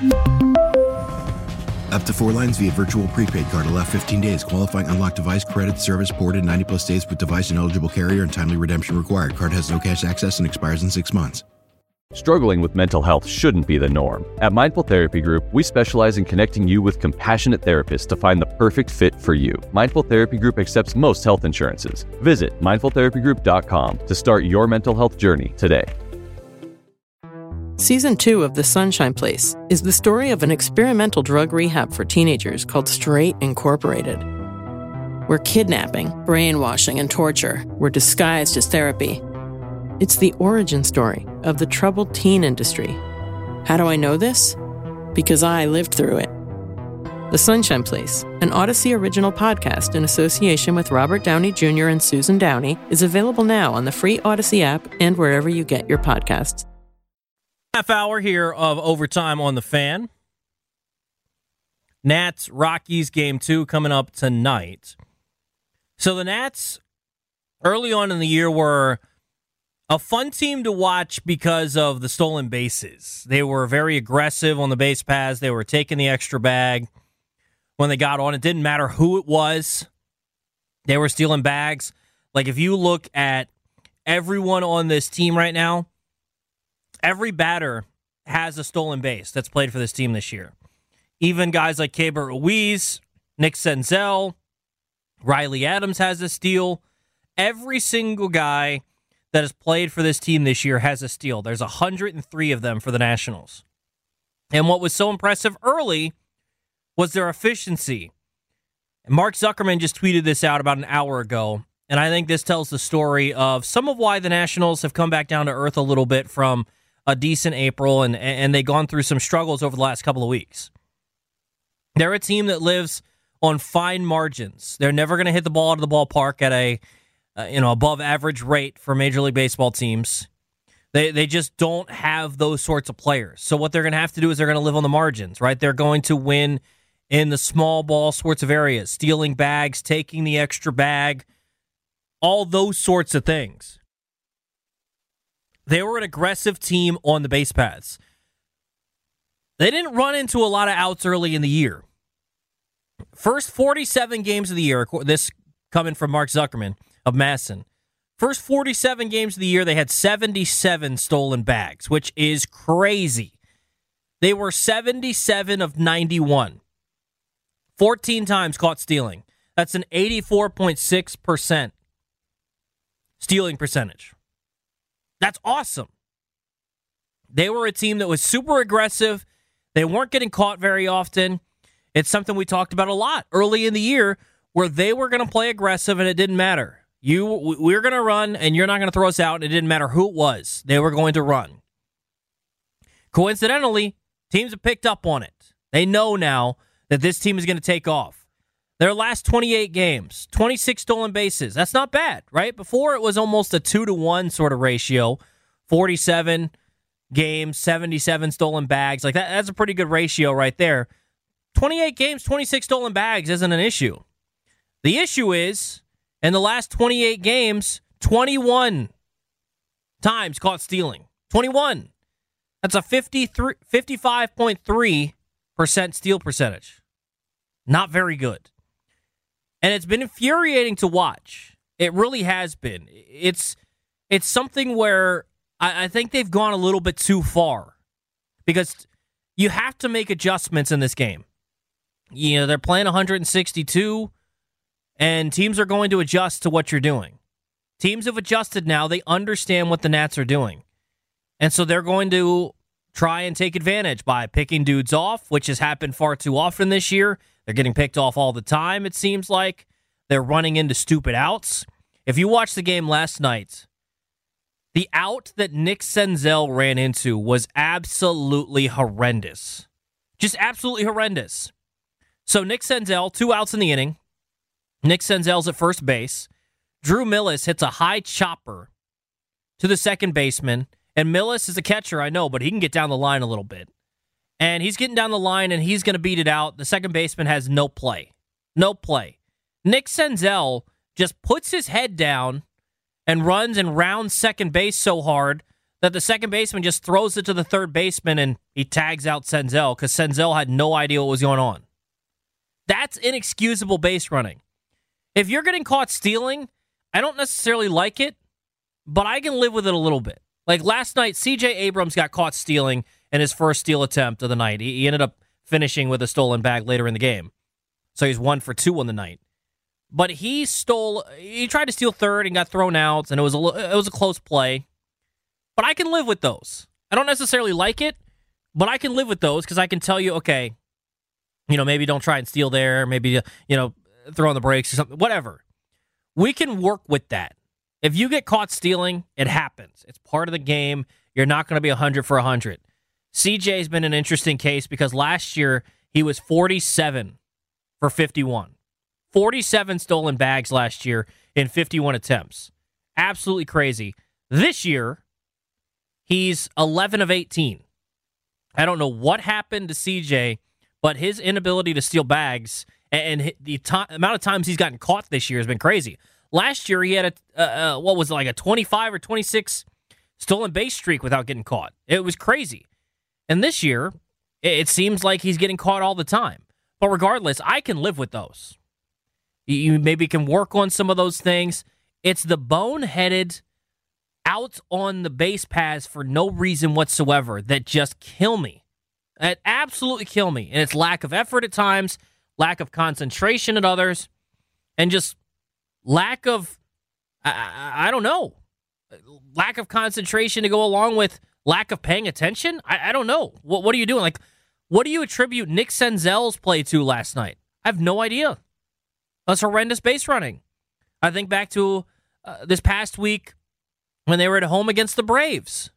Up to 4 lines via virtual prepaid card. Allow 15 days. Qualifying unlocked device credit service ported 90+ days with device and eligible carrier and timely redemption required. Card has no cash access and expires in 6 months. Struggling with mental health shouldn't be the norm. At Mindful Therapy Group, we specialize in connecting you with compassionate therapists to find the perfect fit for you. Mindful Therapy Group accepts most health insurances. Visit mindfultherapygroup.com to start your mental health journey today. Season 2 of The Sunshine Place is the story of an experimental drug rehab for teenagers called Straight Incorporated, where kidnapping, brainwashing, and torture were disguised as therapy. It's the origin story of the troubled teen industry. How do I know this? Because I lived through it. The Sunshine Place, an Odyssey original podcast in association with Robert Downey Jr. and Susan Downey, is available now on the free Odyssey app and wherever you get your podcasts. Half hour here of Overtime on the Fan. Nats Rockies game 2 coming up tonight. So the Nats early on in the year were a fun team to watch because of the stolen bases. They were very aggressive on the base paths. They were taking the extra bag when they got on. It didn't matter who it was. They were stealing bags. Like if you look at everyone on this team right now, every batter has a stolen base that's played for this team this year. Even guys like Keibert Ruiz, Nick Senzel, Riley Adams has a steal. Every single guy that has played for this team this year has a steal. There's 103 of them for the Nationals. And what was so impressive early was their efficiency. And Mark Zuckerman just tweeted this out about an hour ago. And I think this tells the story of some of why the Nationals have come back down to earth a little bit from a decent April, and they've gone through some struggles over the last couple of weeks. They're a team that lives on fine margins. They're never going to hit the ball out of the ballpark at a above average rate for Major League Baseball teams. They just don't have those sorts of players. So what they're going to have to do is they're going to live on the margins, right? They're going to win in the small ball sorts of areas, stealing bags, taking the extra bag, all those sorts of things. They were an aggressive team on the base paths. They didn't run into a lot of outs early in the year. First 47 games of the year, this coming from Mark Zuckerman of Masson. First 47 games of the year, they had 77 stolen bags, which is crazy. They were 77 of 91. 14 times caught stealing. That's an 84.6% stealing percentage. That's awesome. They were a team that was super aggressive. They weren't getting caught very often. It's something we talked about a lot early in the year where they were going to play aggressive and it didn't matter. We're going to run and you're not going to throw us out. And it didn't matter who it was. They were going to run. Coincidentally, teams have picked up on it. They know now that this team is going to take off. Their last 28 games, 26 stolen bases. That's not bad, right? Before it was almost a 2-to-1 sort of ratio. 47 games, 77 stolen bags. Like that's a pretty good ratio right there. 28 games, 26 stolen bags isn't an issue. The issue is, in the last 28 games, 21 times caught stealing. 21. That's a 55.3% steal percentage. Not very good. And it's been infuriating to watch. It really has been. It's something where I think they've gone a little bit too far because you have to make adjustments in this game. You know, they're playing 162, and teams are going to adjust to what you're doing. Teams have adjusted now. They understand what the Nats are doing. And so they're going to try and take advantage by picking dudes off, which has happened far too often this year. They're getting picked off all the time, it seems like. They're running into stupid outs. If you watched the game last night, the out that Nick Senzel ran into was absolutely horrendous. Just absolutely horrendous. So Nick Senzel, 2 outs in the inning. Nick Senzel's at first base. Drew Millis hits a high chopper to the second baseman. And Millis is a catcher, I know, but he can get down the line a little bit. And he's getting down the line, and he's going to beat it out. The second baseman has no play. No play. Nick Senzel just puts his head down and runs and rounds second base so hard that the second baseman just throws it to the third baseman, and he tags out Senzel because Senzel had no idea what was going on. That's inexcusable base running. If you're getting caught stealing, I don't necessarily like it, but I can live with it a little bit. Like last night, C.J. Abrams got caught stealing in his first steal attempt of the night. He ended up finishing with a stolen bag later in the game. So he's 1 for 2 on the night. But he tried to steal third and got thrown out, and it was a close play. But I can live with those. I don't necessarily like it, but I can live with those because I can tell you, okay, maybe don't try and steal there, maybe, throw on the brakes or something, whatever. We can work with that. If you get caught stealing, it happens. It's part of the game. You're not going to be 100 for 100. CJ's been an interesting case because last year he was 47 for 51. 47 stolen bags last year in 51 attempts. Absolutely crazy. This year, he's 11 of 18. I don't know what happened to CJ, but his inability to steal bags and the amount of times he's gotten caught this year has been crazy. Last year, he had a 25 or 26 stolen base streak without getting caught. It was crazy. And this year, it seems like he's getting caught all the time. But regardless, I can live with those. You maybe can work on some of those things. It's the boneheaded out on the base paths for no reason whatsoever that just kill me. That absolutely kill me. And it's lack of effort at times, lack of concentration at others, and just lack of, I don't know, lack of concentration to go along with lack of paying attention? I don't know. What are you doing? Like, what do you attribute Nick Senzel's play to last night? I have no idea. That's horrendous base running. I think back to this past week when they were at home against the Braves.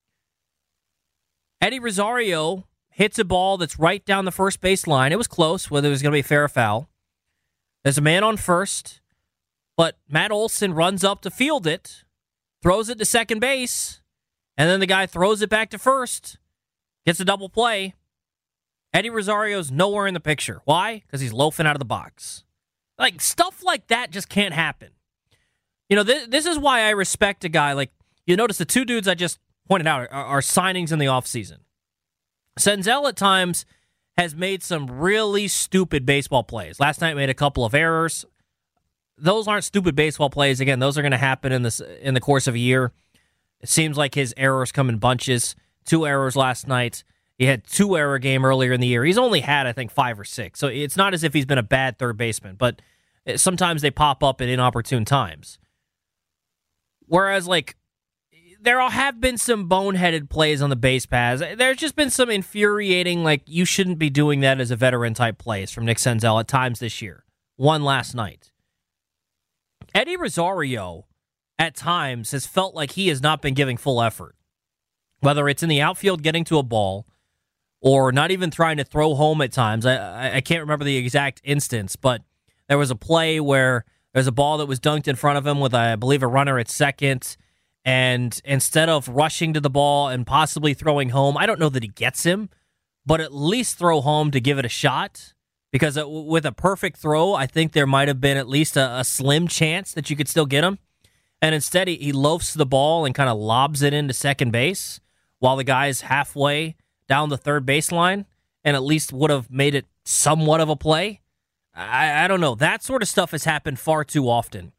Eddie Rosario hits a ball that's right down the first base line. It was close, whether it was going to be fair or foul. There's a man on first, but Matt Olson runs up to field it, throws it to second base, and then the guy throws it back to first, gets a double play. Eddie Rosario's nowhere in the picture. Why? Because he's loafing out of the box. Like, stuff like that just can't happen. This is why I respect a guy like, you notice the 2 dudes I just pointed out are signings in the offseason. Senzel at times has made some really stupid baseball plays. Last night made a couple of errors. Those aren't stupid baseball plays. Again, those are going to happen in the course of a year. It seems like his errors come in bunches. 2 errors last night. He had 2-error game earlier in the year. He's only had, I think, 5 or 6. So it's not as if he's been a bad third baseman, but sometimes they pop up at inopportune times. Whereas, there have been some boneheaded plays on the base paths. There's just been some infuriating, you shouldn't be doing that as a veteran-type plays from Nick Senzel at times this year. One last night. Eddie Rosario, at times, has felt like he has not been giving full effort. Whether it's in the outfield getting to a ball, or not even trying to throw home at times. I can't remember the exact instance, but There was a play where there's a ball that was dunked in front of him with, I believe, a runner at second. And instead of rushing to the ball and possibly throwing home, I don't know that he gets him, but at least throw home to give it a shot. Because with a perfect throw, I think there might have been at least a slim chance that you could still get him. And instead, he loafs the ball and kind of lobs it into second base while the guy's halfway down the third baseline, and at least would have made it somewhat of a play. I don't know. That sort of stuff has happened far too often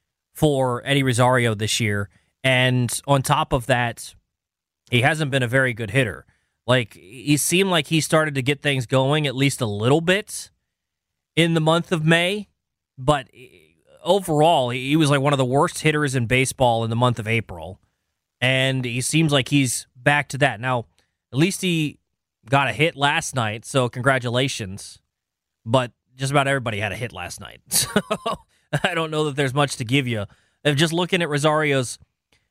for Eddie Rosario this year. And on top of that, he hasn't been a very good hitter. Like, he seemed like he started to get things going at least a little bit in the month of May, but overall, he was like one of the worst hitters in baseball in the month of April, and he seems like he's back to that. Now, at least he got a hit last night, so congratulations, but just about everybody had a hit last night, so I don't know that there's much to give you. If just looking at Rosario's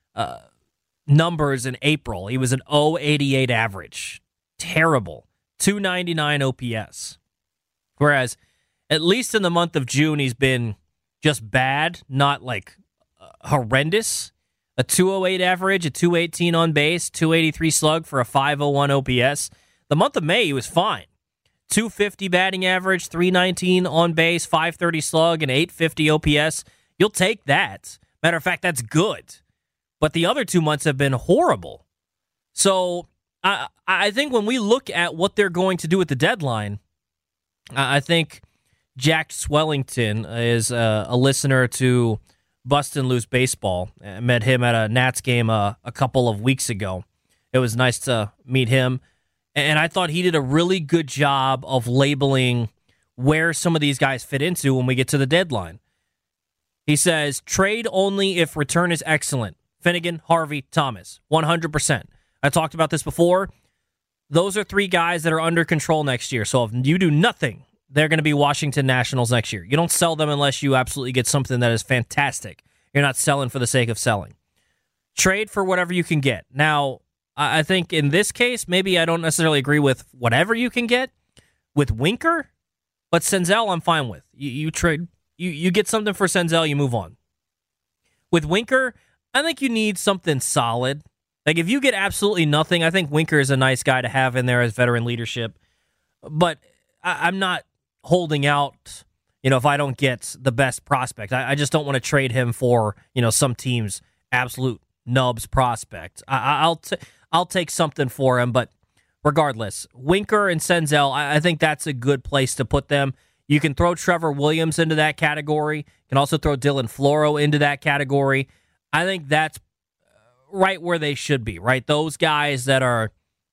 numbers in April, he was an 0.88 average. Terrible. 299 OPS. Whereas, at least in the month of June, he's been just bad, not like horrendous. A 208 average, a 218 on base, 283 slug for a 501 OPS. The month of May, he was fine. 250 batting average, 319 on base, 530 slug, and 850 OPS. You'll take that. Matter of fact, that's good. But the other 2 months have been horrible. So I think when we look at what they're going to do at the deadline, I think Jack Swellington is a listener to Bustin' Loose Baseball. I met him at a Nats game a couple of weeks ago. It was nice to meet him. And I thought he did a really good job of labeling where some of these guys fit into when we get to the deadline. He says, trade only if return is excellent. Finnegan, Harvey, Thomas, 100%. I talked about this before. Those are three guys that are under control next year. So if you do nothing, they're going to be Washington Nationals next year. You don't sell them unless you absolutely get something that is fantastic. You're not selling for the sake of selling. Trade for whatever you can get. Now, I think in this case, maybe I don't necessarily agree with whatever you can get with Winker, but Senzel I'm fine with. You trade, you get something for Senzel, you move on. With Winker, I think you need something solid. Like, if you get absolutely nothing, I think Winker is a nice guy to have in there as veteran leadership. But I'm not holding out, if I don't get the best prospect. I just don't want to trade him for, some team's absolute nubs prospect. I'll take something for him, but regardless, Winker and Senzel, I think that's a good place to put them. You can throw Trevor Williams into that category. You can also throw Dylan Floro into that category. I think that's right where they should be, right? Those guys that are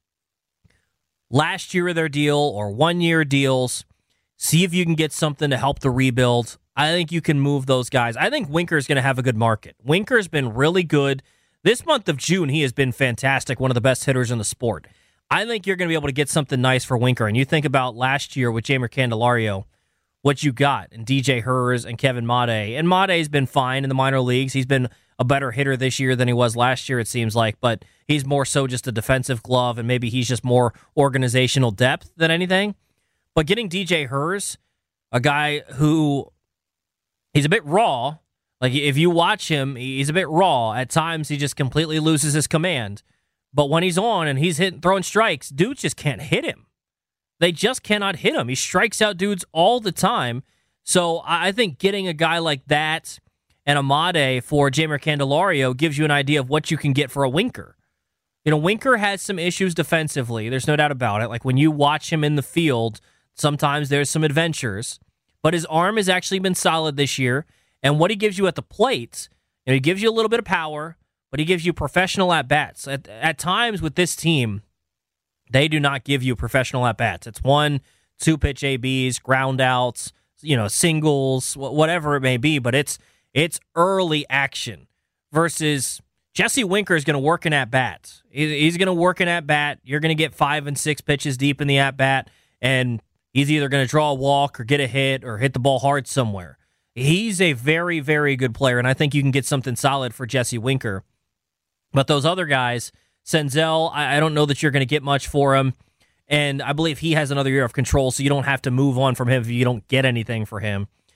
last year of their deal or 1 year deals, see if you can get something to help the rebuild. I think you can move those guys. I think Winker's going to have a good market. Winker's been really good. This month of June, he has been fantastic, one of the best hitters in the sport. I think you're going to be able to get something nice for Winker. And you think about last year with Jeimer Candelario, what you got, and DJ Hers and Kevin Made. And Made's been fine in the minor leagues. He's been a better hitter this year than he was last year, it seems like, but he's more so just a defensive glove, and maybe he's just more organizational depth than anything. But getting DJ Hers, a guy who, he's a bit raw. Like, if you watch him, he's a bit raw. At times, he just completely loses his command. But when he's on and he's throwing strikes, dudes just can't hit him. They just cannot hit him. He strikes out dudes all the time. So I think getting a guy like that and Amade for Jeimer Candelario gives you an idea of what you can get for a Winker. Winker has some issues defensively. There's no doubt about it. Like, when you watch him in the field, sometimes there's some adventures. But his arm has actually been solid this year. And what he gives you at the plate, he gives you a little bit of power, but he gives you professional at-bats. At times with this team, they do not give you professional at-bats. It's 1-2 pitch ABs, ground outs, singles, whatever it may be, but it's early action versus Jesse Winker is going to work an at-bat. He's going to work an at-bat. You're going to get 5 and 6 pitches deep in the at-bat, and he's either going to draw a walk or get a hit or hit the ball hard somewhere. He's a very, very good player, and I think you can get something solid for Jesse Winker. But those other guys, Senzel, I don't know that you're going to get much for him, and I believe he has another year of control, so you don't have to move on from him if you don't get anything for him.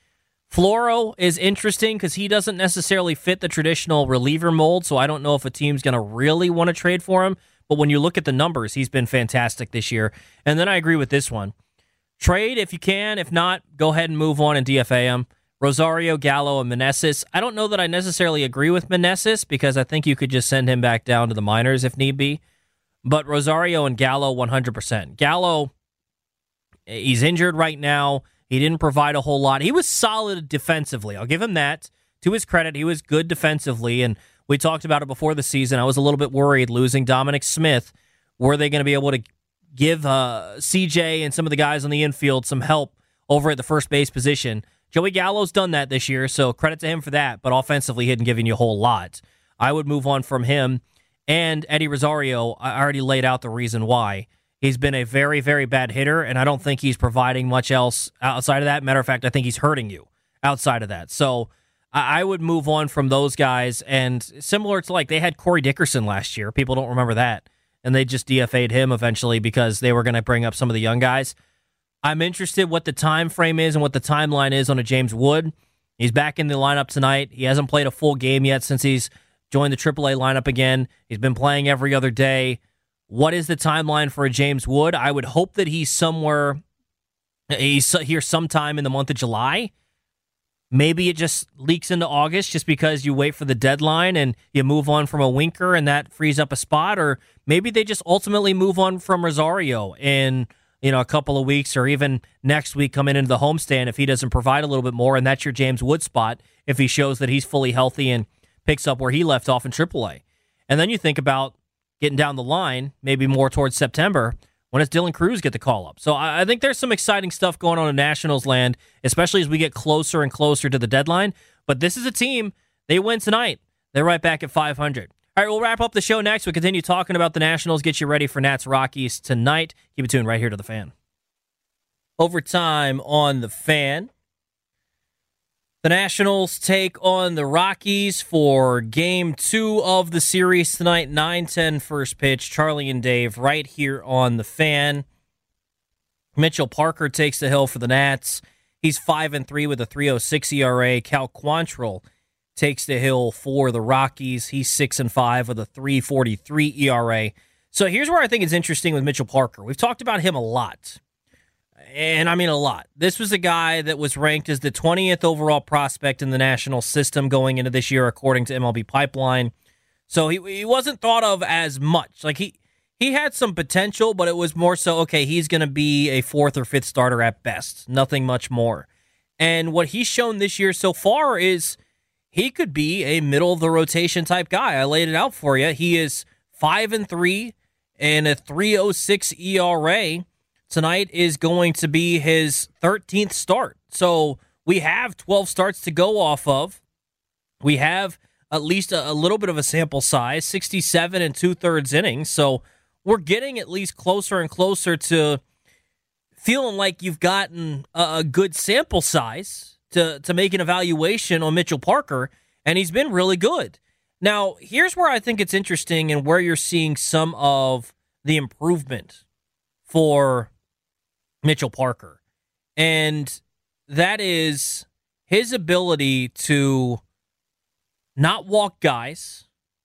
Floro is interesting because he doesn't necessarily fit the traditional reliever mold, so I don't know if a team's going to really want to trade for him. But when you look at the numbers, he's been fantastic this year. And then I agree with this one. Trade if you can. If not, go ahead and move on and DFA him. Rosario, Gallo, and Meneses. I don't know that I necessarily agree with Meneses because I think you could just send him back down to the minors if need be. But Rosario and Gallo, 100%. Gallo, he's injured right now. He didn't provide a whole lot. He was solid defensively. I'll give him that. To his credit, he was good defensively, and we talked about it before the season. I was a little bit worried losing Dominic Smith. Were they going to be able to give CJ and some of the guys on the infield some help over at the first base position? Joey Gallo's done that this year, so credit to him for that, but offensively he hadn't given you a whole lot. I would move on from him. And Eddie Rosario, I already laid out the reason why. He's been a very, very bad hitter, and I don't think he's providing much else outside of that. Matter of fact, I think he's hurting you outside of that. So I would move on from those guys. And similar to they had Corey Dickerson last year. People don't remember that. And they just DFA'd him eventually because they were going to bring up some of the young guys. I'm interested what the time frame is and what the timeline is on a James Wood. He's back in the lineup tonight. He hasn't played a full game yet since he's joined the AAA lineup again. He's been playing every other day. What is the timeline for a James Wood? I would hope that he's here sometime in the month of July. Maybe it just leaks into August just because you wait for the deadline and you move on from a Winker and that frees up a spot. Or maybe they just ultimately move on from Rosario in a couple of weeks or even next week coming into the homestand if he doesn't provide a little bit more, and that's your James Wood spot if he shows that he's fully healthy and picks up where he left off in AAA. And then you think about getting down the line, maybe more towards September, when does Dylan Cruz get the call up? So I think there's some exciting stuff going on in Nationals land, especially as we get closer and closer to the deadline. But this is a team, they win tonight. They're right back at 500. All right, we'll wrap up the show next. We'll continue talking about the Nationals, get you ready for Nats Rockies tonight. Keep it tuned right here to The Fan. Overtime on The Fan. The Nationals take on the Rockies for Game 2 of the series tonight, 9:10 first pitch. Charlie and Dave right here on The Fan. Mitchell Parker takes the hill for the Nats. He's 5-3 with a 3.06 ERA. Cal Quantrill takes the hill for the Rockies. He's 6-5 with a 3.43 ERA. So here's where I think it's interesting with Mitchell Parker. We've talked about him a lot. And I mean a lot. This was a guy that was ranked as the 20th overall prospect in the national system going into this year, according to MLB Pipeline. So he wasn't thought of as much. He had some potential, but it was more so, okay, he's going to be a 4th or 5th starter at best. Nothing much more. And what he's shown this year so far is he could be a middle-of-the-rotation type guy. I laid it out for you. He is 5-3 and a 3.06 ERA. Tonight is going to be his 13th start. So we have 12 starts to go off of. We have at least a little bit of a sample size, 67 and 2/3 innings. So we're getting at least closer and closer to feeling like you've gotten a good sample size to make an evaluation on Mitchell Parker, and he's been really good. Now, here's where I think it's interesting and where you're seeing some of the improvement for Mitchell Parker. And that is his ability to not walk guys.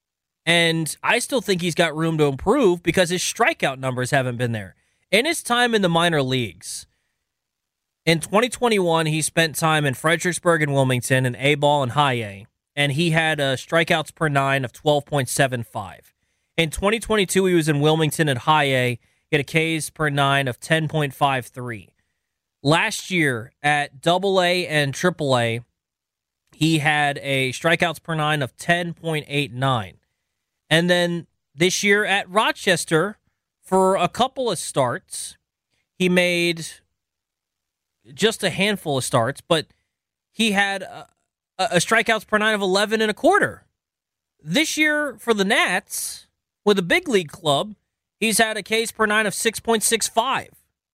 And I still think he's got room to improve because his strikeout numbers haven't been there. In his time in the minor leagues, in 2021, he spent time in Fredericksburg and Wilmington and A-ball and high A. And he had strikeouts per 9 of 12.75. In 2022, he was in Wilmington at high A. He had a Ks per 9 of 10.53. Last year at AA and AAA, he had a strikeouts per 9 of 10.89. And then this year at Rochester, for a couple of starts, he made just a handful of starts, but he had a strikeouts per 9 of 11.25. This year for the Nats, with a big league club, he's had a Ks per 9 of 6.65,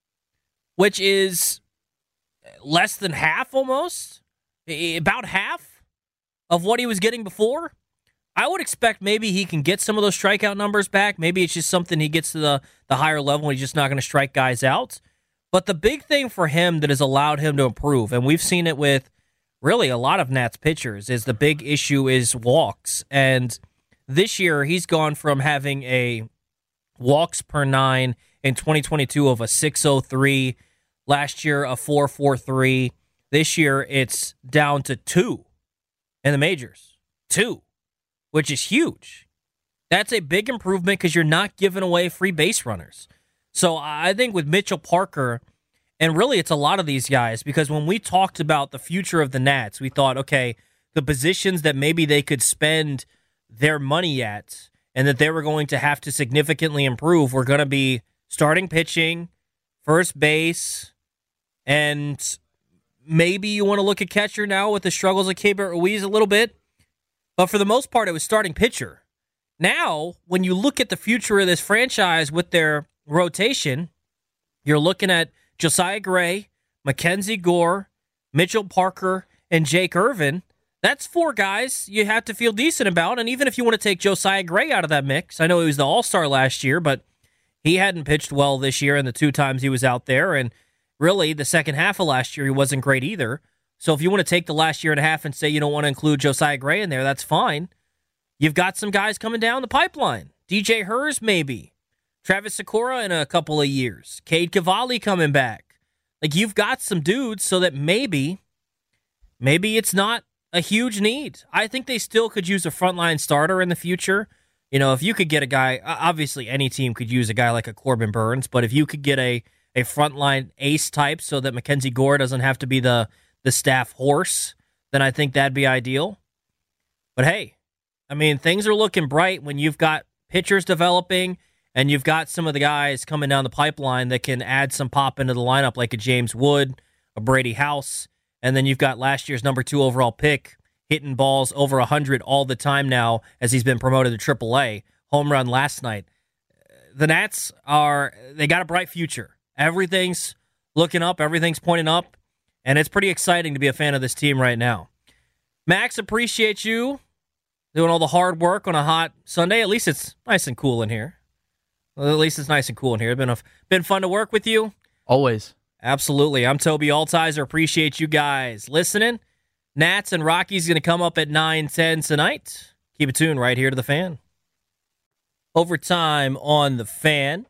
which is less than half almost, about half of what he was getting before. I would expect maybe he can get some of those strikeout numbers back. Maybe it's just something he gets to the higher level and he's just not going to strike guys out. But the big thing for him that has allowed him to improve, and we've seen it with really a lot of Nats pitchers is the big issue is walks. And this year he's gone from having a walks per 9 in 2022 of a 603, last year a 443. This year it's down to 2 in the majors. 2, which is huge. That's a big improvement because you're not giving away free base runners. So I think with Mitchell Parker, and really it's a lot of these guys, because when we talked about the future of the Nats, we thought, okay, the positions that maybe they could spend their money at and that they were going to have to significantly improve were going to be starting pitching, first base, and maybe you want to look at catcher now with the struggles of Keibert Ruiz a little bit. But for the most part, it was starting pitcher. Now, when you look at the future of this franchise with their rotation, you're looking at Josiah Gray, Mackenzie Gore, Mitchell Parker, and Jake Irvin. That's 4 guys you have to feel decent about. And even if you want to take Josiah Gray out of that mix, I know he was the All-Star last year, but he hadn't pitched well this year in the 2 times he was out there. And really, the second half of last year, he wasn't great either. So if you want to take the last year and a half and say you don't want to include Josiah Gray in there, that's fine. You've got some guys coming down the pipeline. DJ Hers, maybe. Travis Sakura in a couple of years. Cade Cavalli coming back. Like, you've got some dudes so that maybe it's not a huge need. I think they still could use a frontline starter in the future. You know, if you could get a guy, obviously any team could use a guy like a Corbin Burns, but if you could get a frontline ace type so that Mackenzie Gore doesn't have to be the staff horse, then I think that'd be ideal. But hey, I mean, things are looking bright when you've got pitchers developing and you've got some of the guys coming down the pipeline that can add some pop into the lineup, like a James Wood, a Brady House, and then you've got last year's number 2 overall pick hitting balls over 100 all the time now as he's been promoted to AAA. Home run last night. The Nats they got a bright future. Everything's looking up, everything's pointing up, and it's pretty exciting to be a fan of this team right now. Max, appreciate you doing all the hard work on a hot Sunday. At least it's nice and cool in here. It's been fun to work with you. Always. Absolutely. I'm Toby Altizer. Appreciate you guys listening. Nats and Rockies going to come up at 9:10 tonight. Keep it tuned right here to The Fan. Overtime on The Fan.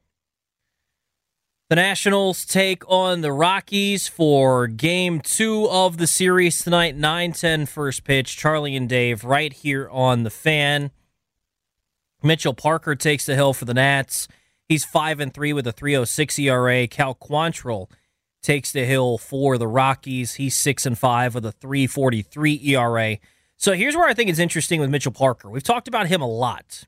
The Nationals take on the Rockies for Game 2 of the series tonight. 9:10 first pitch. Charlie and Dave right here on The Fan. Mitchell Parker takes the hill for the Nats. He's 5-3 with a 3.06 ERA. Cal Quantrill takes the hill for the Rockies. He's 6-5 with a 3.43 ERA. So here's where I think it's interesting with Mitchell Parker. We've talked about him a lot.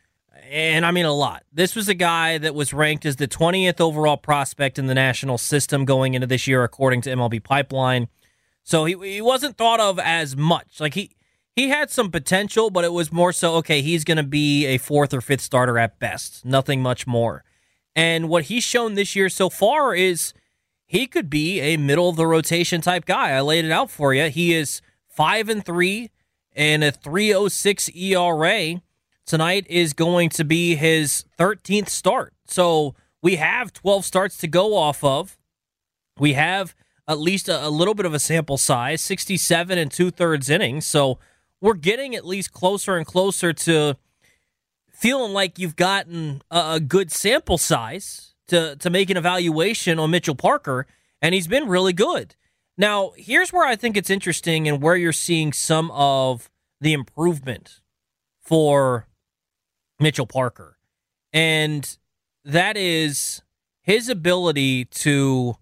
And I mean a lot. This was a guy that was ranked as the 20th overall prospect in the national system going into this year, according to MLB Pipeline. So he wasn't thought of as much. Like he had some potential, but it was more so, okay, he's going to be a 4th or 5th starter at best. Nothing much more. And what he's shown this year so far is he could be a middle-of-the-rotation type guy. I laid it out for you. He is 5-3 and a 3.06 ERA. Tonight is going to be his 13th start. So we have 12 starts to go off of. We have at least a little bit of a sample size, 67 2/3 innings. So we're getting at least closer and closer to feeling like you've gotten a good sample size to make an evaluation on Mitchell Parker, and he's been really good. Now, here's where I think it's interesting and where you're seeing some of the improvement for Mitchell Parker, and that is his ability to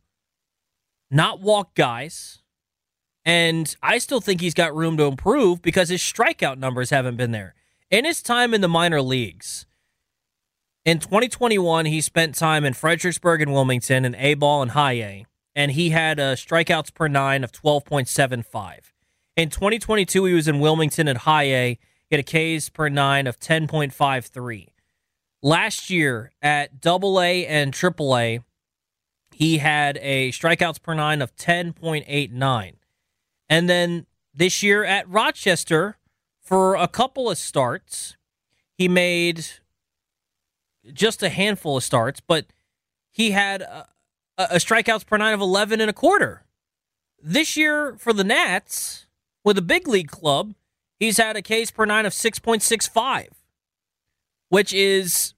not walk guys, and I still think he's got room to improve because his strikeout numbers haven't been there. In his time in the minor leagues, in 2021, he spent time in Fredericksburg and Wilmington in A-ball and high A, and he had strikeouts per 9 of 12.75. In 2022, he was in Wilmington at high A. He had a Ks per 9 of 10.53. Last year at AA and AAA, he had a strikeouts per 9 of 10.89. And then this year at Rochester, for a couple of starts, he made just a handful of starts, but he had a strikeouts per 9 of 11.25. This year for the Nats, With a big league club, he's had a Ks per nine of 6.65, which is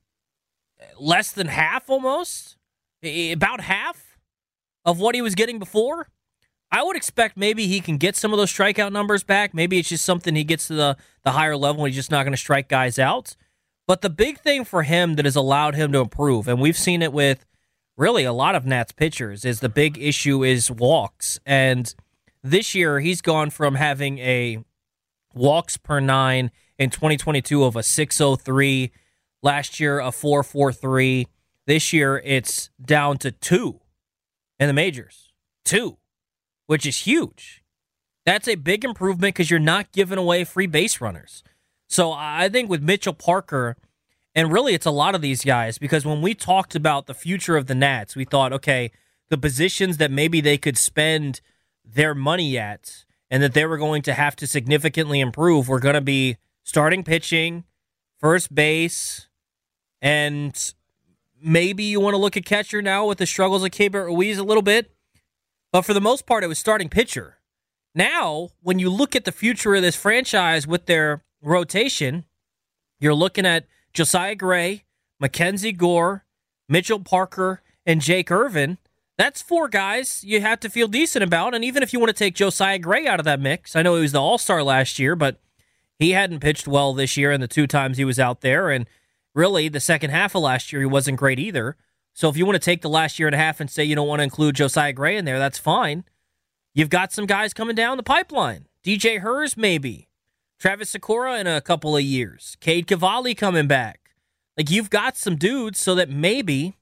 less than half almost, about half of what he was getting before. I would expect maybe he can get some of those strikeout numbers back. Maybe it's just something he gets to the higher level and he's just not going to strike guys out. But the big thing for him that has allowed him to improve, and we've seen it with really a lot of Nats pitchers, is the big issue is walks. And this year he's gone from having a walks per nine in 2022 of a 6.03, last year a 4.43. This year it's down to 2 in the majors. 2. Which is huge. That's a big improvement because you're not giving away free base runners. So I think with Mitchell Parker, and really it's a lot of these guys, because when we talked about the future of the Nats, we thought, okay, the positions that maybe they could spend their money at and that they were going to have to significantly improve were going to be starting pitching, first base, and maybe you want to look at catcher now with the struggles of Keibert Ruiz a little bit. But for the most part, it was starting pitcher. Now, when you look at the future of this franchise with their rotation, you're looking at Josiah Gray, Mackenzie Gore, Mitchell Parker, and Jake Irvin. That's 4 guys you have to feel decent about. And even if you want to take Josiah Gray out of that mix, I know he was the All-Star last year, but he hadn't pitched well this year in the 2 times he was out there. And really, the second half of last year, he wasn't great either. So if you want to take the last year and a half and say you don't want to include Josiah Gray in there, that's fine. You've got some guys coming down the pipeline. DJ Hers, maybe. Travis Sakura in a couple of years. Cade Cavalli coming back. Like, you've got some dudes so that maybe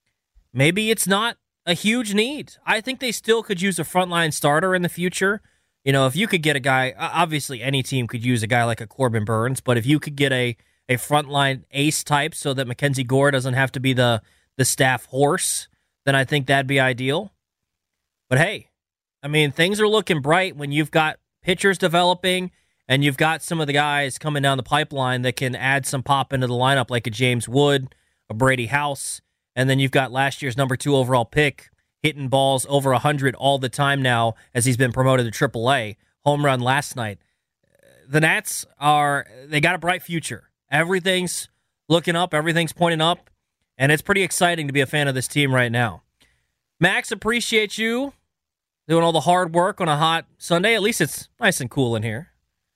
it's not a huge need. I think they still could use a frontline starter in the future. You know, if you could get a guy, obviously any team could use a guy like a Corbin Burns, but if you could get a frontline ace type so that Mackenzie Gore doesn't have to be the staff horse, then I think that'd be ideal. But hey, I mean, things are looking bright when you've got pitchers developing and you've got some of the guys coming down the pipeline that can add some pop into the lineup, like a James Wood, a Brady House, and then you've got last year's number 2 overall pick hitting balls over 100 all the time now as he's been promoted to AAA. Home run last night. The Nats they got a bright future. Everything's looking up, everything's pointing up. And it's pretty exciting to be a fan of this team right now. Max, appreciate you doing all the hard work on a hot Sunday. At least it's nice and cool in here.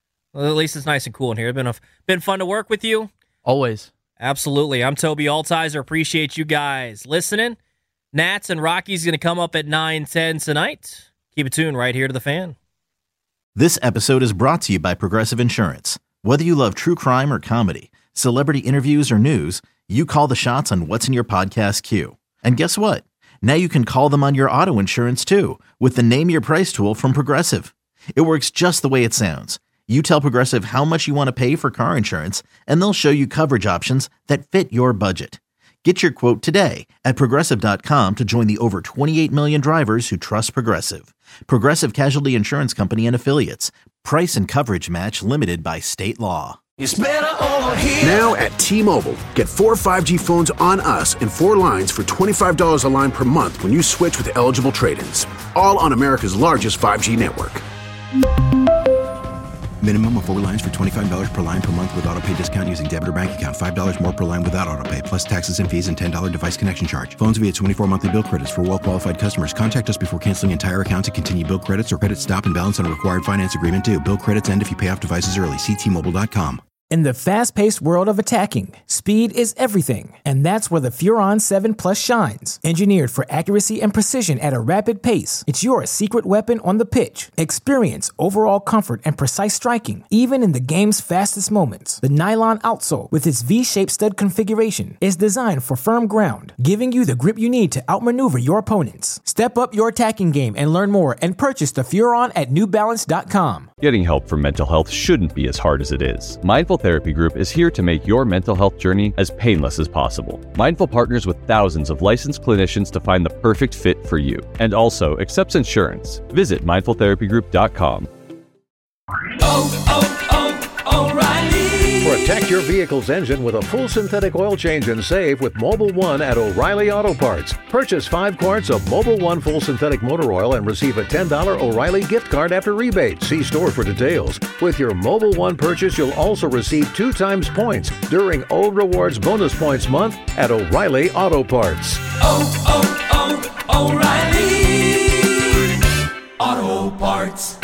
It's been fun to work with you. Always. Absolutely. I'm Toby Altizer. Appreciate you guys listening. Nats and Rockies going to come up at 9:10 tonight. Keep it tuned right here to The Fan. This episode is brought to you by Progressive Insurance. Whether you love true crime or comedy, celebrity interviews or news, you call the shots on what's in your podcast queue. And guess what? Now you can call them on your auto insurance too with the Name Your Price tool from Progressive. It works just the way it sounds. You tell Progressive how much you want to pay for car insurance, and they'll show you coverage options that fit your budget. Get your quote today at Progressive.com to join the over 28 million drivers who trust Progressive. Progressive Casualty Insurance Company and Affiliates. Price and coverage match limited by state law. It's better over here. Now at T-Mobile, get 4 5G phones on us and 4 lines for $25 a line per month when you switch with eligible trade-ins. All on America's largest 5G network. Minimum of 4 lines for $25 per line per month with autopay discount using debit or bank account. $5 more per line without autopay, plus taxes and fees and $10 device connection charge. Phones via 24 monthly bill credits for well-qualified customers. Contact us before canceling entire account to continue bill credits or credit stop and balance on a required finance agreement due. Bill credits end if you pay off devices early. See T-Mobile.com. In the fast-paced world of attacking, speed is everything, and that's where the Furon 7 Plus shines. Engineered for accuracy and precision at a rapid pace, it's your secret weapon on the pitch. Experience overall comfort and precise striking, even in the game's fastest moments. The nylon outsole, with its V-shaped stud configuration, is designed for firm ground, giving you the grip you need to outmaneuver your opponents. Step up your attacking game and learn more and purchase the Furon at NewBalance.com. Getting help for mental health shouldn't be as hard as it is. Mindful Therapy Group is here to make your mental health journey as painless as possible. Mindful partners with thousands of licensed clinicians to find the perfect fit for you, and also accepts insurance. Visit mindfultherapygroup.com. O'Reilly. For a Protect your vehicle's engine with a full synthetic oil change and save with Mobil 1 at O'Reilly Auto Parts. Purchase 5 quarts of Mobil 1 full synthetic motor oil and receive a $10 O'Reilly gift card after rebate. See store for details. With your Mobil 1 purchase, you'll also receive 2 times points during O Rewards Bonus Points Month at O'Reilly Auto Parts. Oh, oh, oh, O'Reilly Auto Parts.